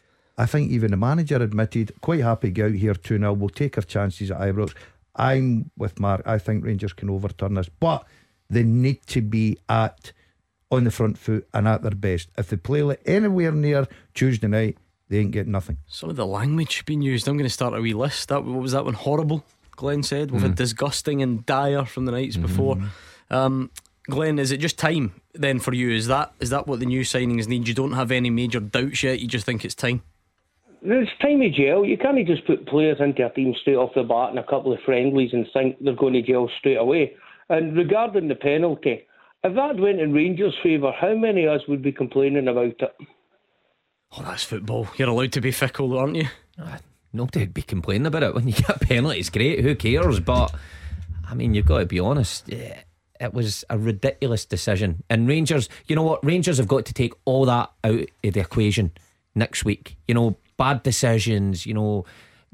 I think even the manager admitted, quite happy to get out here two nil, we'll take our chances at Ibrox. I'm with Mark, I think Rangers can overturn this, but they need to be at on the front foot and at their best. If they play like anywhere near Tuesday night, they ain't getting nothing. Some of the language being used, I'm going to start a wee list. That, what was that one? Horrible, Glenn said. We've mm. had disgusting and dire from the nights mm. before. um, Glenn, is it just time then for you? Is that is that what the new signings need? You don't have any major doubts yet, you just think it's time? It's time to gel. You can't just put players into a team straight off the bat in a couple of friendlies and think they're going to gel straight away. And regarding the penalty, if that went in Rangers' favour, how many of us would be complaining about it? Oh, that's football. You're allowed to be fickle, aren't you? Uh, Nobody'd be complaining about it. When you get a penalty, it's great. Who cares? But I mean, you've got to be honest. Yeah, it was a ridiculous decision. And Rangers, you know what? Rangers have got to take all that out of the equation next week. You know, bad decisions. You know,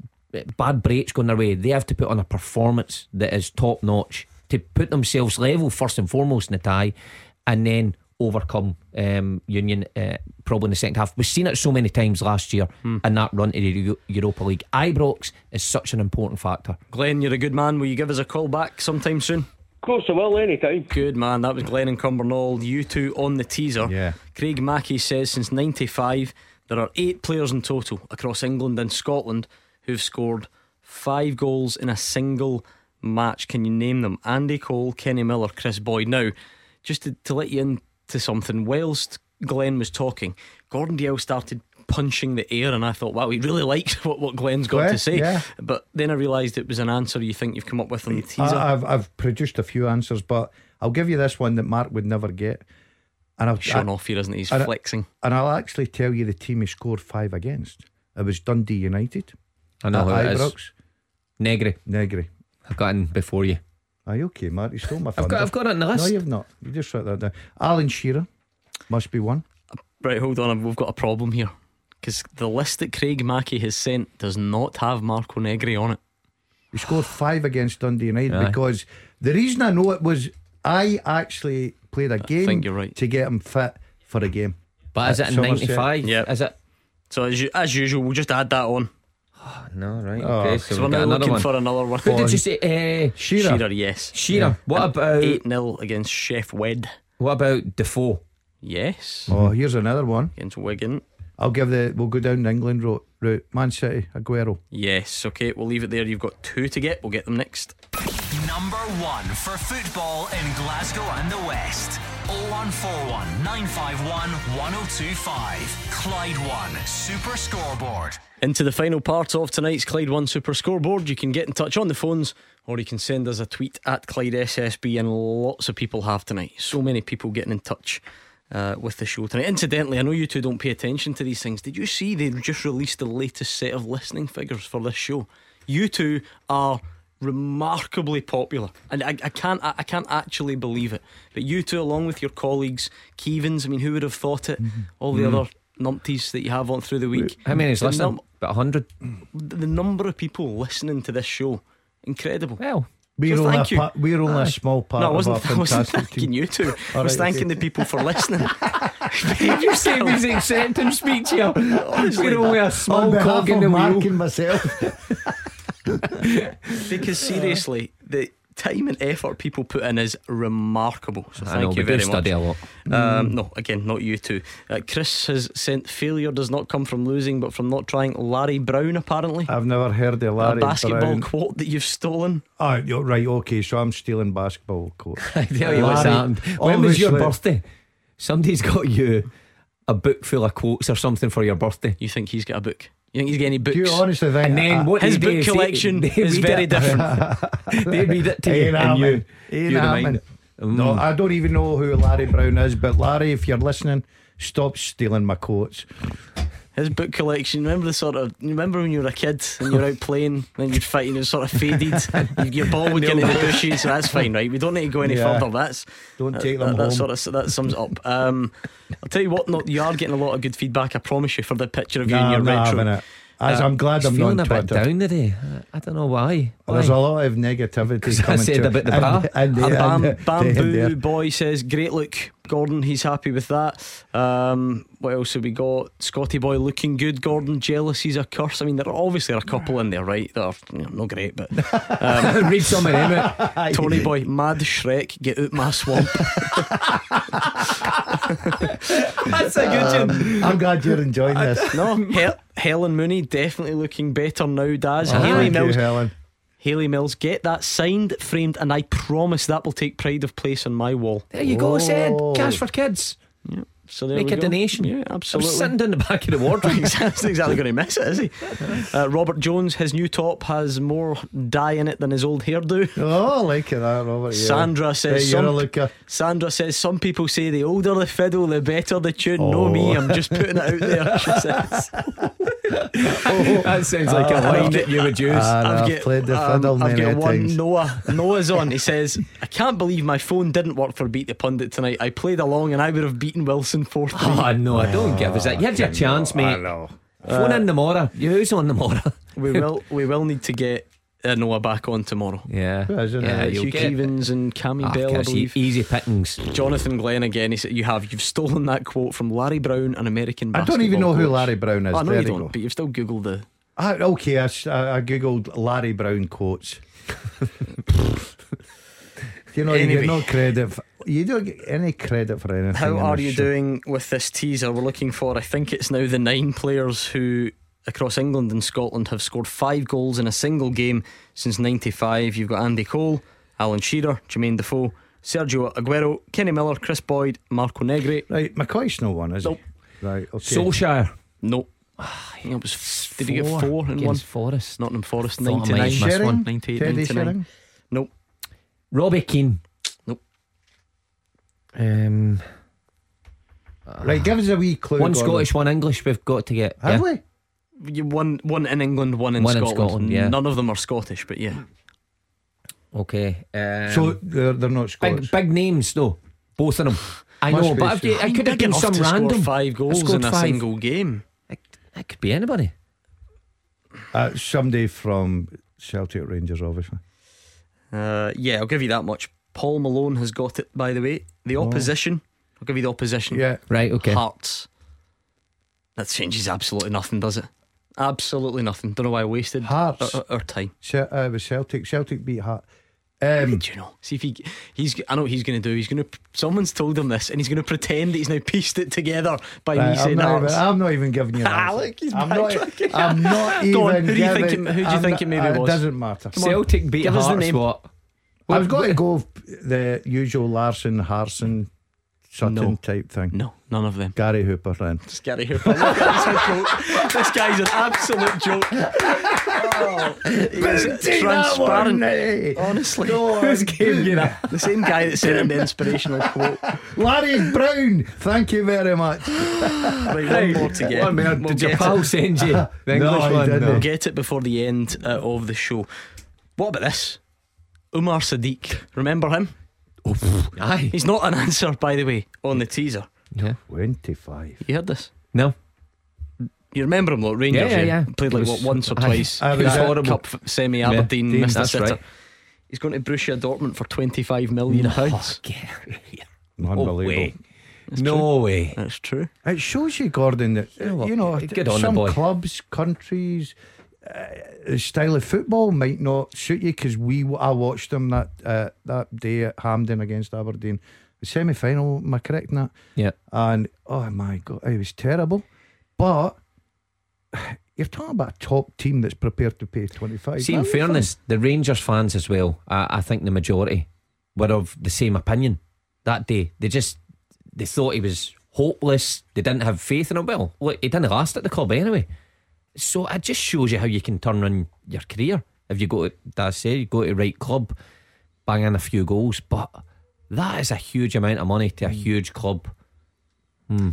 bad breaks going their way. They have to put on a performance that is top notch to put themselves level first and foremost in the tie, and then overcome um, Union uh, probably in the second half. We've seen it so many times last year Hmm. in that run to the Eu- Europa League. Ibrox is such an important factor. Glenn, you're a good man. Will you give us a call back sometime soon? Of course I will, anytime. Good man. That was Glenn and Cumbernauld. You two on the teaser. Yeah. Craig Mackey says since ninety-five there are eight players in total across England and Scotland who've scored five goals in a single match. Can you name them? Andy Cole, Kenny Miller, Chris Boyd. Now, just to, to let you into something, whilst Glenn was talking, Gordon Dalziel started punching the air, and I thought, wow, he really likes what, what Glenn's got Glenn, to say. yeah. But then I realised it was an answer you think you've come up with on the teaser. I, I've, I've produced a few answers, but I'll give you this one that Mark would never get. And I'll Showing off here, isn't he? He's and I- flexing. And I'll actually tell you the team he scored five against. It was Dundee United. I know At who it is. Ibrox. Negri. Negri. I've got in before you. Are you okay, Mark? You stole my I've thunder. got, I've got it in the list. No, you've not. You just wrote that down. Alan Shearer must be one. Right, hold on, we've got a problem here, because the list that Craig Mackey has sent does not have Marco Negri on it. He scored five against Dundee United. Aye. Because the reason I know it was I actually played a game think you're right. to get him fit for a game. But is At it in Somerset. ninety-five? Yeah. Is it? So as, u- as usual, we'll just add that on. No, right. Oh, Okay, So so we're we've got now another looking one. for another one. Who did you say? Uh, Shearer. Shearer, yes. Shearer. What about eight nil against Chef Wed? What about Defoe? Yes. Oh, here's another one. Against Wigan. I'll give the. We'll go down the England route. route. Man City, Aguero. Yes, okay, we'll leave it there. You've got two to get. We'll get them next. Number one for football in Glasgow and the West. oh one four one, nine five one, one oh two five. Clyde One Super Scoreboard. Into the final part of tonight's Clyde One Super Scoreboard. You can get in touch on the phones, or you can send us a tweet at Clyde S S B, and lots of people have tonight. So many people getting in touch uh, with the show tonight. Incidentally, I know you two don't pay attention to these things. Did you see they just released the latest set of listening figures for this show? You two are remarkably popular, and I, I can't I, I can't actually believe it. But you two, along with your colleagues, Keevans, I mean, who would have thought it? All the Mm. other numpties that you have on through the week. How many is The listening? num- About a hundred. the number of people listening to this show, incredible. Well, We're So only, thank a, you. pa- we're only Aye. a small part No, I of wasn't, our I wasn't fantastic thanking team. you two. I All was right, thanking okay. the people for listening. You said we was accepting speech here. Honestly, We're only a On small behalf cog in of the Mark wheel. and myself. because seriously, the time and effort people put in is remarkable. So I thank know, you we do very study much. a lot. Um, no, again, not you two. Uh, Chris has sent failure does not come from losing, but from not trying. Larry Brown, apparently. I've never heard of Larry a basketball Brown. quote that you've stolen. Oh, you're right, okay, so I'm stealing basketball quotes. I tell you what's Larry, happened. When was your obviously- birthday? Somebody's got you a book full of quotes or something for your birthday. You think he's got a book? You think he's got any books? Do you honestly think And then I- what His they do book is they- collection they is read very it. different. They read it to you, Ain't and you, happening. Ain't you happening. remind. No, I don't even know who Larry Brown is, but Larry, if you're listening, stop stealing my quotes. His book collection. Remember the sort of. Remember when you were a kid and you were out playing, then you'd fight and it was sort of faded. Your ball would get into the bushes. So that's fine, right? We don't need to go any Yeah. further. That's Don't that, take them that, that home. sort of that sums it up. Um, I'll tell you what. No, you are getting a lot of good feedback. I promise you for the picture of you Nah, in your I'm not retro. having it. As Uh, I'm glad He's I'm feeling not a on bit Twitter. down today. I, I don't know why. why? There's a lot of negativity I coming said to about the and- bar. and the- And Bam, and the- Bamboo the- Boy says, great look, Gordon. He's happy with that. Um, what else have we got? Scotty Boy looking good. Gordon, jealousy's a curse. I mean, there are obviously a couple in there, right? That are you know, not great, but um, Read some of them out. Tony Boy, mad Shrek, get out my swamp. That's a good one. Um, I'm glad you're enjoying this. No, Hel- Helen Mooney definitely looking better now. Daz, Oh, Haley thank you, Mills. Helen. Haley Mills, get that signed, framed, and I promise that will take pride of place on my wall. There you go, said Oh. cash for kids. So there Make we a go. donation. Yeah, I absolutely. was sitting down the back of the wardrobe. He's not exactly going to miss it, is he? Uh, Robert Jones, his new top has more dye in it than his old hairdo. Oh, I like that, Robert. Yeah. Sandra says Hey, you're a some, looker. Sandra says some people say the older the fiddle, the better the tune. Oh. No me, I'm just putting it out there. She says. That sounds like a line that you would use. Ah, I've played the fiddle I've many got a one. times. Noah. Noah's on. He says, "I can't believe my phone didn't work for Beat the Pundit tonight. I played along and I would have beaten Wilson four three." Oh no, I don't give us that. You had your chance, mate. I know. Phone Uh, in tomorrow. You who's on tomorrow? We will. We will need to get uh, Noah back on tomorrow. Yeah, Who isn't yeah. it? You'll Hugh get Keevins and Cammy Ah, Bell, I Kirsty, believe. easy pickings. Jonathan Glenn again. He said, "You have. You've stolen that quote from Larry Brown, an American I basketball don't even know who coach." Larry Brown is. I know There you you don't, go. but you've still googled the. Ah, okay, I, s- I- I googled Larry Brown quotes. You know, you Anyway. get no credit. For, you don't get any credit for anything. How in are this you show. doing with this teaser? We're looking for, I think it's now the nine players who across England and Scotland have scored five goals in a single game since ninety-five. You've got Andy Cole, Alan Shearer, Jermaine Defoe, Sergio Aguero, Kenny Miller, Chris Boyd, Marco Negri. Right, McCoy's no one, is Nope. he? Right, okay. Solskjaer. No. I think it was, did he get Four four in one? against Forest. Nottingham Forest, Thought I might ninety-nine. have missed one. ninety-eight, Teddy ninety-nine. Sheringham? Nope. Robbie Keane. Nope. Um, Right, give us a wee clue. one Gordon. Scottish, one English. We've got to get. Have yeah. we? You one one in England, one in One in Scotland. Scotland, yeah. None of them are Scottish, but yeah. Okay. Um, So they're, they're not Scottish. big big names though, both of them. I Must know, be but if you, I it mean, could have big been enough some to score random. five goals Scored in a five. single game. That could be anybody. Uh, somebody from Celtic Rangers, obviously. Uh, yeah, I'll give you that much. Paul Malone has got it, by the way. The opposition, I'll give you the opposition. Yeah. Right. Okay. Hearts. That changes absolutely nothing, does it? Absolutely nothing. Don't know why I wasted Hearts. our, our time. Cel- uh, it was Celtic. Celtic beat Hart. Um, Did you know? See if he he's I know what he's going to do. He's going to someone's told him this, and he's going to pretend that he's now pieced it together by right, me I'm, saying not even, Hearts. I'm not even giving you Ah, that. look, he's I'm not. backtracking. I'm not even. Go on, who do you giving, think it- who do you I'm think not- it maybe uh, was? It doesn't matter. Celtic beat Give us the Hearts. name. What? I've got to go the usual Larson, Harson, Sutton No. type thing. No, none of them. Gary Hooper then. Just Gary Hooper. Look, that's a joke. This guy's an absolute joke. Oh, he's transparent. Honestly, Whose game you that? the same guy that sent him the inspirational quote. Larry Brown. Thank you very much. Right, one more to get. One minute. We'll Did your get pal it. send you the No, English he one? didn't. We'll get it before the end uh, of the show. What about this? Umar Sadiq. Remember him? Aye. He's not an answer, by the way, on the teaser. Yeah. twenty-five. You heard this? No. You remember him, though? Rangers. Yeah, yeah, yeah. Played like It what was- once or aye. twice. I was That horrible. Cup semi Aberdeen, Yeah, missed a that's sitter. right. He's going to Borussia Dortmund for twenty-five million pounds. Unbelievable. way. No way. That's true. It shows you, Gordon, that You know what? you know Good on the some boy. clubs, countries, uh, the style of football might not suit you. Because we, I watched them that uh, that day at Hampden against Aberdeen, the semi final. Am I correct in that? Yeah. And oh my god, it was terrible. But you're talking about a top team that's prepared to pay twenty-five. See, in million. fairness, the Rangers fans as well, I, I think the majority were of the same opinion that day. They just they thought he was hopeless. They didn't have faith in him. Well, look, he didn't last at the club anyway. So it just shows you how you can turn on your career if you go to, as I say, you go to the right club, bang in a few goals. But that is a huge amount of money to a huge club. Hmm.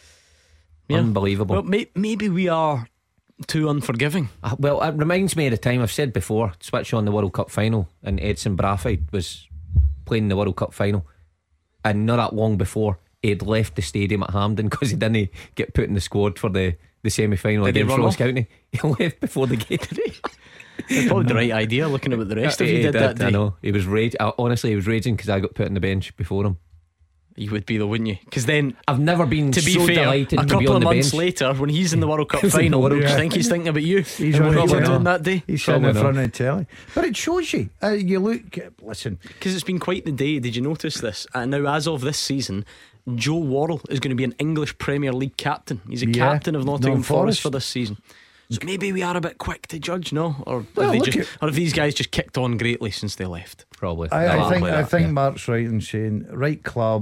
Yeah. Unbelievable. Well, may- maybe we are too unforgiving. Uh, Well, it reminds me of the time I've said before. Switch on the World Cup final, and Edson Brafford was playing the World Cup final, and not that long before he'd left the stadium at Hampden because he didn't get put in the squad for the, the semi final Did he against run Ross off? County. He left before the game. It's probably the right idea looking at what the rest of He you did, that day. I know. He was rage. uh, Honestly, he was raging because I got put on the bench before him. You would be though, wouldn't you? Because then, I've never been to be so fair, delighted a to be couple on of the months bench. later, when he's in the World Cup He's in the final, World do you Cup. think he's thinking about you? He's and on what the you were telly. doing that day? He's sitting in Probably front of the telly. But it shows you. Uh, you look. Listen, Because it's been quite the day. Did you notice this? And now, as of this season, Joe Worrell is going to be an English Premier League captain. He's a Yeah, captain of Nottingham Nottingham Forest Forest. for this season. So maybe we are a bit quick to judge, no? Or Well, have, they look just, at- or have these guys just kicked on greatly since they left? Probably. I, I I'll think play I that, think yeah. Mark's right in saying right club,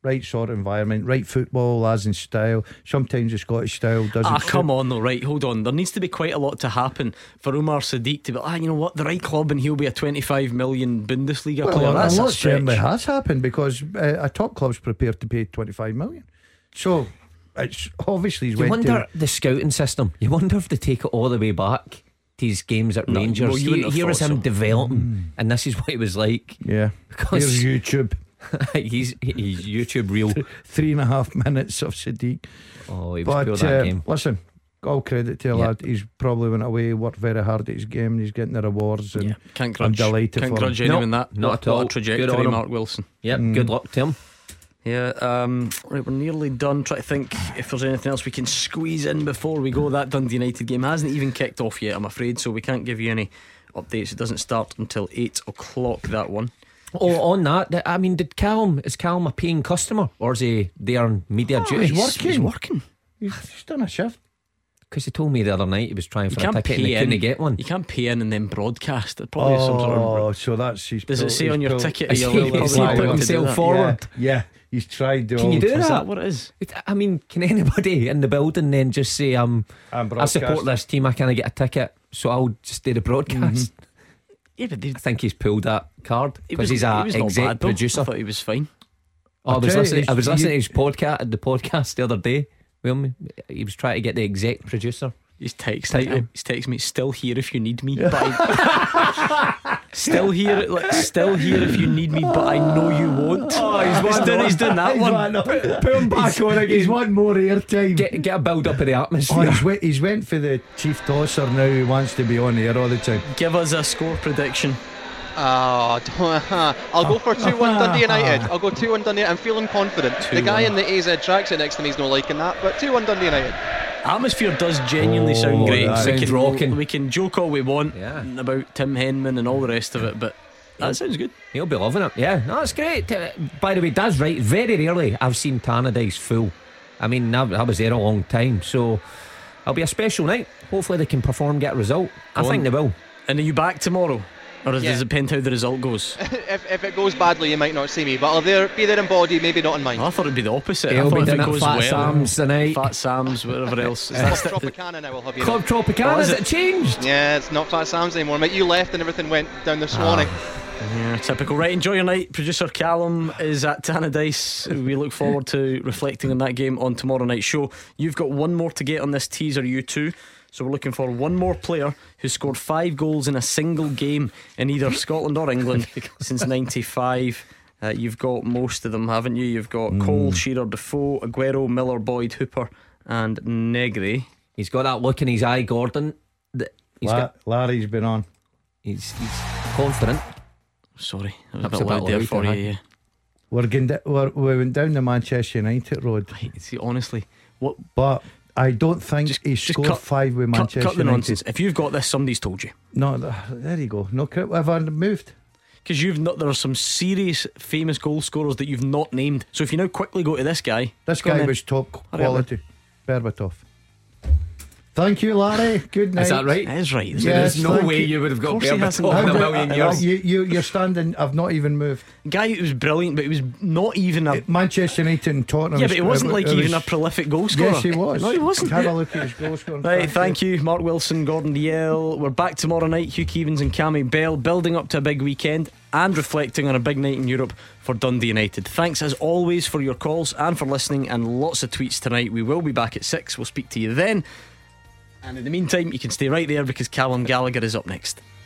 right sort of environment, right football, as in style. Sometimes the Scottish style doesn't. Ah, suit. come on though, right? Hold on. There needs to be quite a lot to happen for Umar Sadiq to be. Ah, you know what? The right club, and he'll be a twenty-five million Bundesliga Well, player. That's a a lot stretch. certainly has happened because uh, a top club's prepared to pay twenty-five million. So it's obviously he's You went wonder to, the scouting system. You wonder if they take it all the way back to his games at No, Rangers. well, you Here- wouldn't have here was thought him so. developing, Mm. and this is what he was like. Yeah, Because- here's YouTube. he's he's YouTube real. Three and a half minutes of Sadiq. Oh, he was But poor that uh, game. listen, all credit to the Yeah. lad. He's probably went away, worked very hard at his game, and he's getting the rewards. And Yeah, can't I'm grudge. delighted Can't for grudge him. anyone No, that. not What- at all. What a Good trajectory, on him. Mark Wilson. Yep, Mm. good luck to him. Yeah, um, right, we're nearly done. Try to think if there's anything else we can squeeze in before we go. That Dundee United game hasn't even kicked off yet, I'm afraid, so we can't give you any updates. It doesn't start until eight o'clock, that one. Oh, on that, th- I mean, did Callum is Callum a paying customer or is he there on media Oh, duty? he's working. He's working. He's, he's done a shift. Because he told me the other night he was trying You for a can't ticket and pay he couldn't in. get one. You can't pay in and then broadcast. It probably is some sort Oh, of. so that's his. Does it say on your ticket? Is You're he- probably is he not put allowed to do himself that. forward? Yeah, yeah, he's tried. The Can you old- do Is that? that what it is? It- I mean, can anybody in the building then just say, um, I'm I support broadcasting. this team, I can't get a ticket, so I'll just do the broadcast? Yeah, but they, I think he's pulled that card he because was, he's a he was not exec bad, though. producer. I thought he was fine. Oh, I I'll was tell you, listening. I was it's- listening you- to his podcast, the podcast the other day. Well, he was trying to get the exec producer. He's texting Title. me. He's texting me. Still here if you need me. But I, still here, like, still here if you need me. But I know you won't. Oh, he's, he's, one doing, more. he's doing that He's one. Put, put him back on again. He's one more airtime. Get get a build up of the Oh, atmosphere. he's, went, he's went for the chief tosser now. He wants to be on air all the time. Give us a score prediction. Oh, don't- I'll go for two one Dundee United. I'll go two one Dundee. I'm feeling confident. The guy in the A Z tracksuit next to me is not liking that, but two one Dundee United. Atmosphere does genuinely Oh, sound great. that we, sounds can, rocking. we can joke all we want Yeah. about Tim Henman and all the rest of it, but that sounds good. He'll be loving it. Yeah, no, it's great. Uh, By the way, Dad's right. Very rarely I've seen Tannadice full. I mean, I, I was there a long time, so it'll be a special night. Hopefully they can perform, get a result. I Go think on. they will. And are you back tomorrow? Or does Yeah. it depend how the result goes? if, if it goes badly, you might not see me, but I'll there, be there in body, maybe not in mind. I thought it'd be the opposite. He'll I thought be if down it at goes Fat well, Sam's tonight. Fat Sam's, whatever else. Is Club that st- Tropicana now, will have you Club know. Tropicana, Oh, is has it? it changed? Yeah, it's not Fat Sam's anymore, mate. You left and everything went down the Swanee. Yeah, typical. Right, enjoy your night. Producer Callum is at Tannadice. We look forward to reflecting on that game on tomorrow night's show. You've got one more to get on this teaser, you two. So we're looking for one more player who scored five goals in a single game in either Scotland or England since ninety-five. Uh, you've got most of them, haven't you? You've got Mm. Cole, Shearer, Defoe, Aguero, Miller, Boyd, Hooper and Negri. He's got that look in his eye, Gordon. That he's La- got. Larry's been on. He's, he's confident. Sorry, I was a That's bit a bit loud there loud, for you. huh? Yeah. We're going da- we're, we went down the Manchester United road, See, honestly, what? but I don't think Just- he just scored cut- five with Cut, Manchester cut the United. nonsense. If you've got this, somebody's told you. No, th- there you go. No, cri- have I moved? Because you've not, there are some serious famous goal scorers that you've not named. So if you now quickly go to this guy, This go on guy then. was top Hurry up quality. Berbatov. Thank you, Larry. Good night. Is that right? It is right. Yes, There's no thank way you. you would have got Of course he hasn't. Berbatov in a How million about- years. You, you, you're standing. I've not even moved. Guy who was brilliant, but he was not even a. Manchester United and Tottenham. yeah, was- but it wasn't like it even was- a prolific goal scorer. Yes, he was. No, he wasn't. Have a look at his goal scoring. Right, thank you, Mark Wilson, Gordon Dalziel. We're back tomorrow night. Hugh Keevins and Cammy Bell, building up to a big weekend and reflecting on a big night in Europe for Dundee United. Thanks as always for your calls and for listening, and lots of tweets tonight. We will be back at six. We'll speak to you then. And in the meantime, you can stay right there because Callum Gallagher is up next.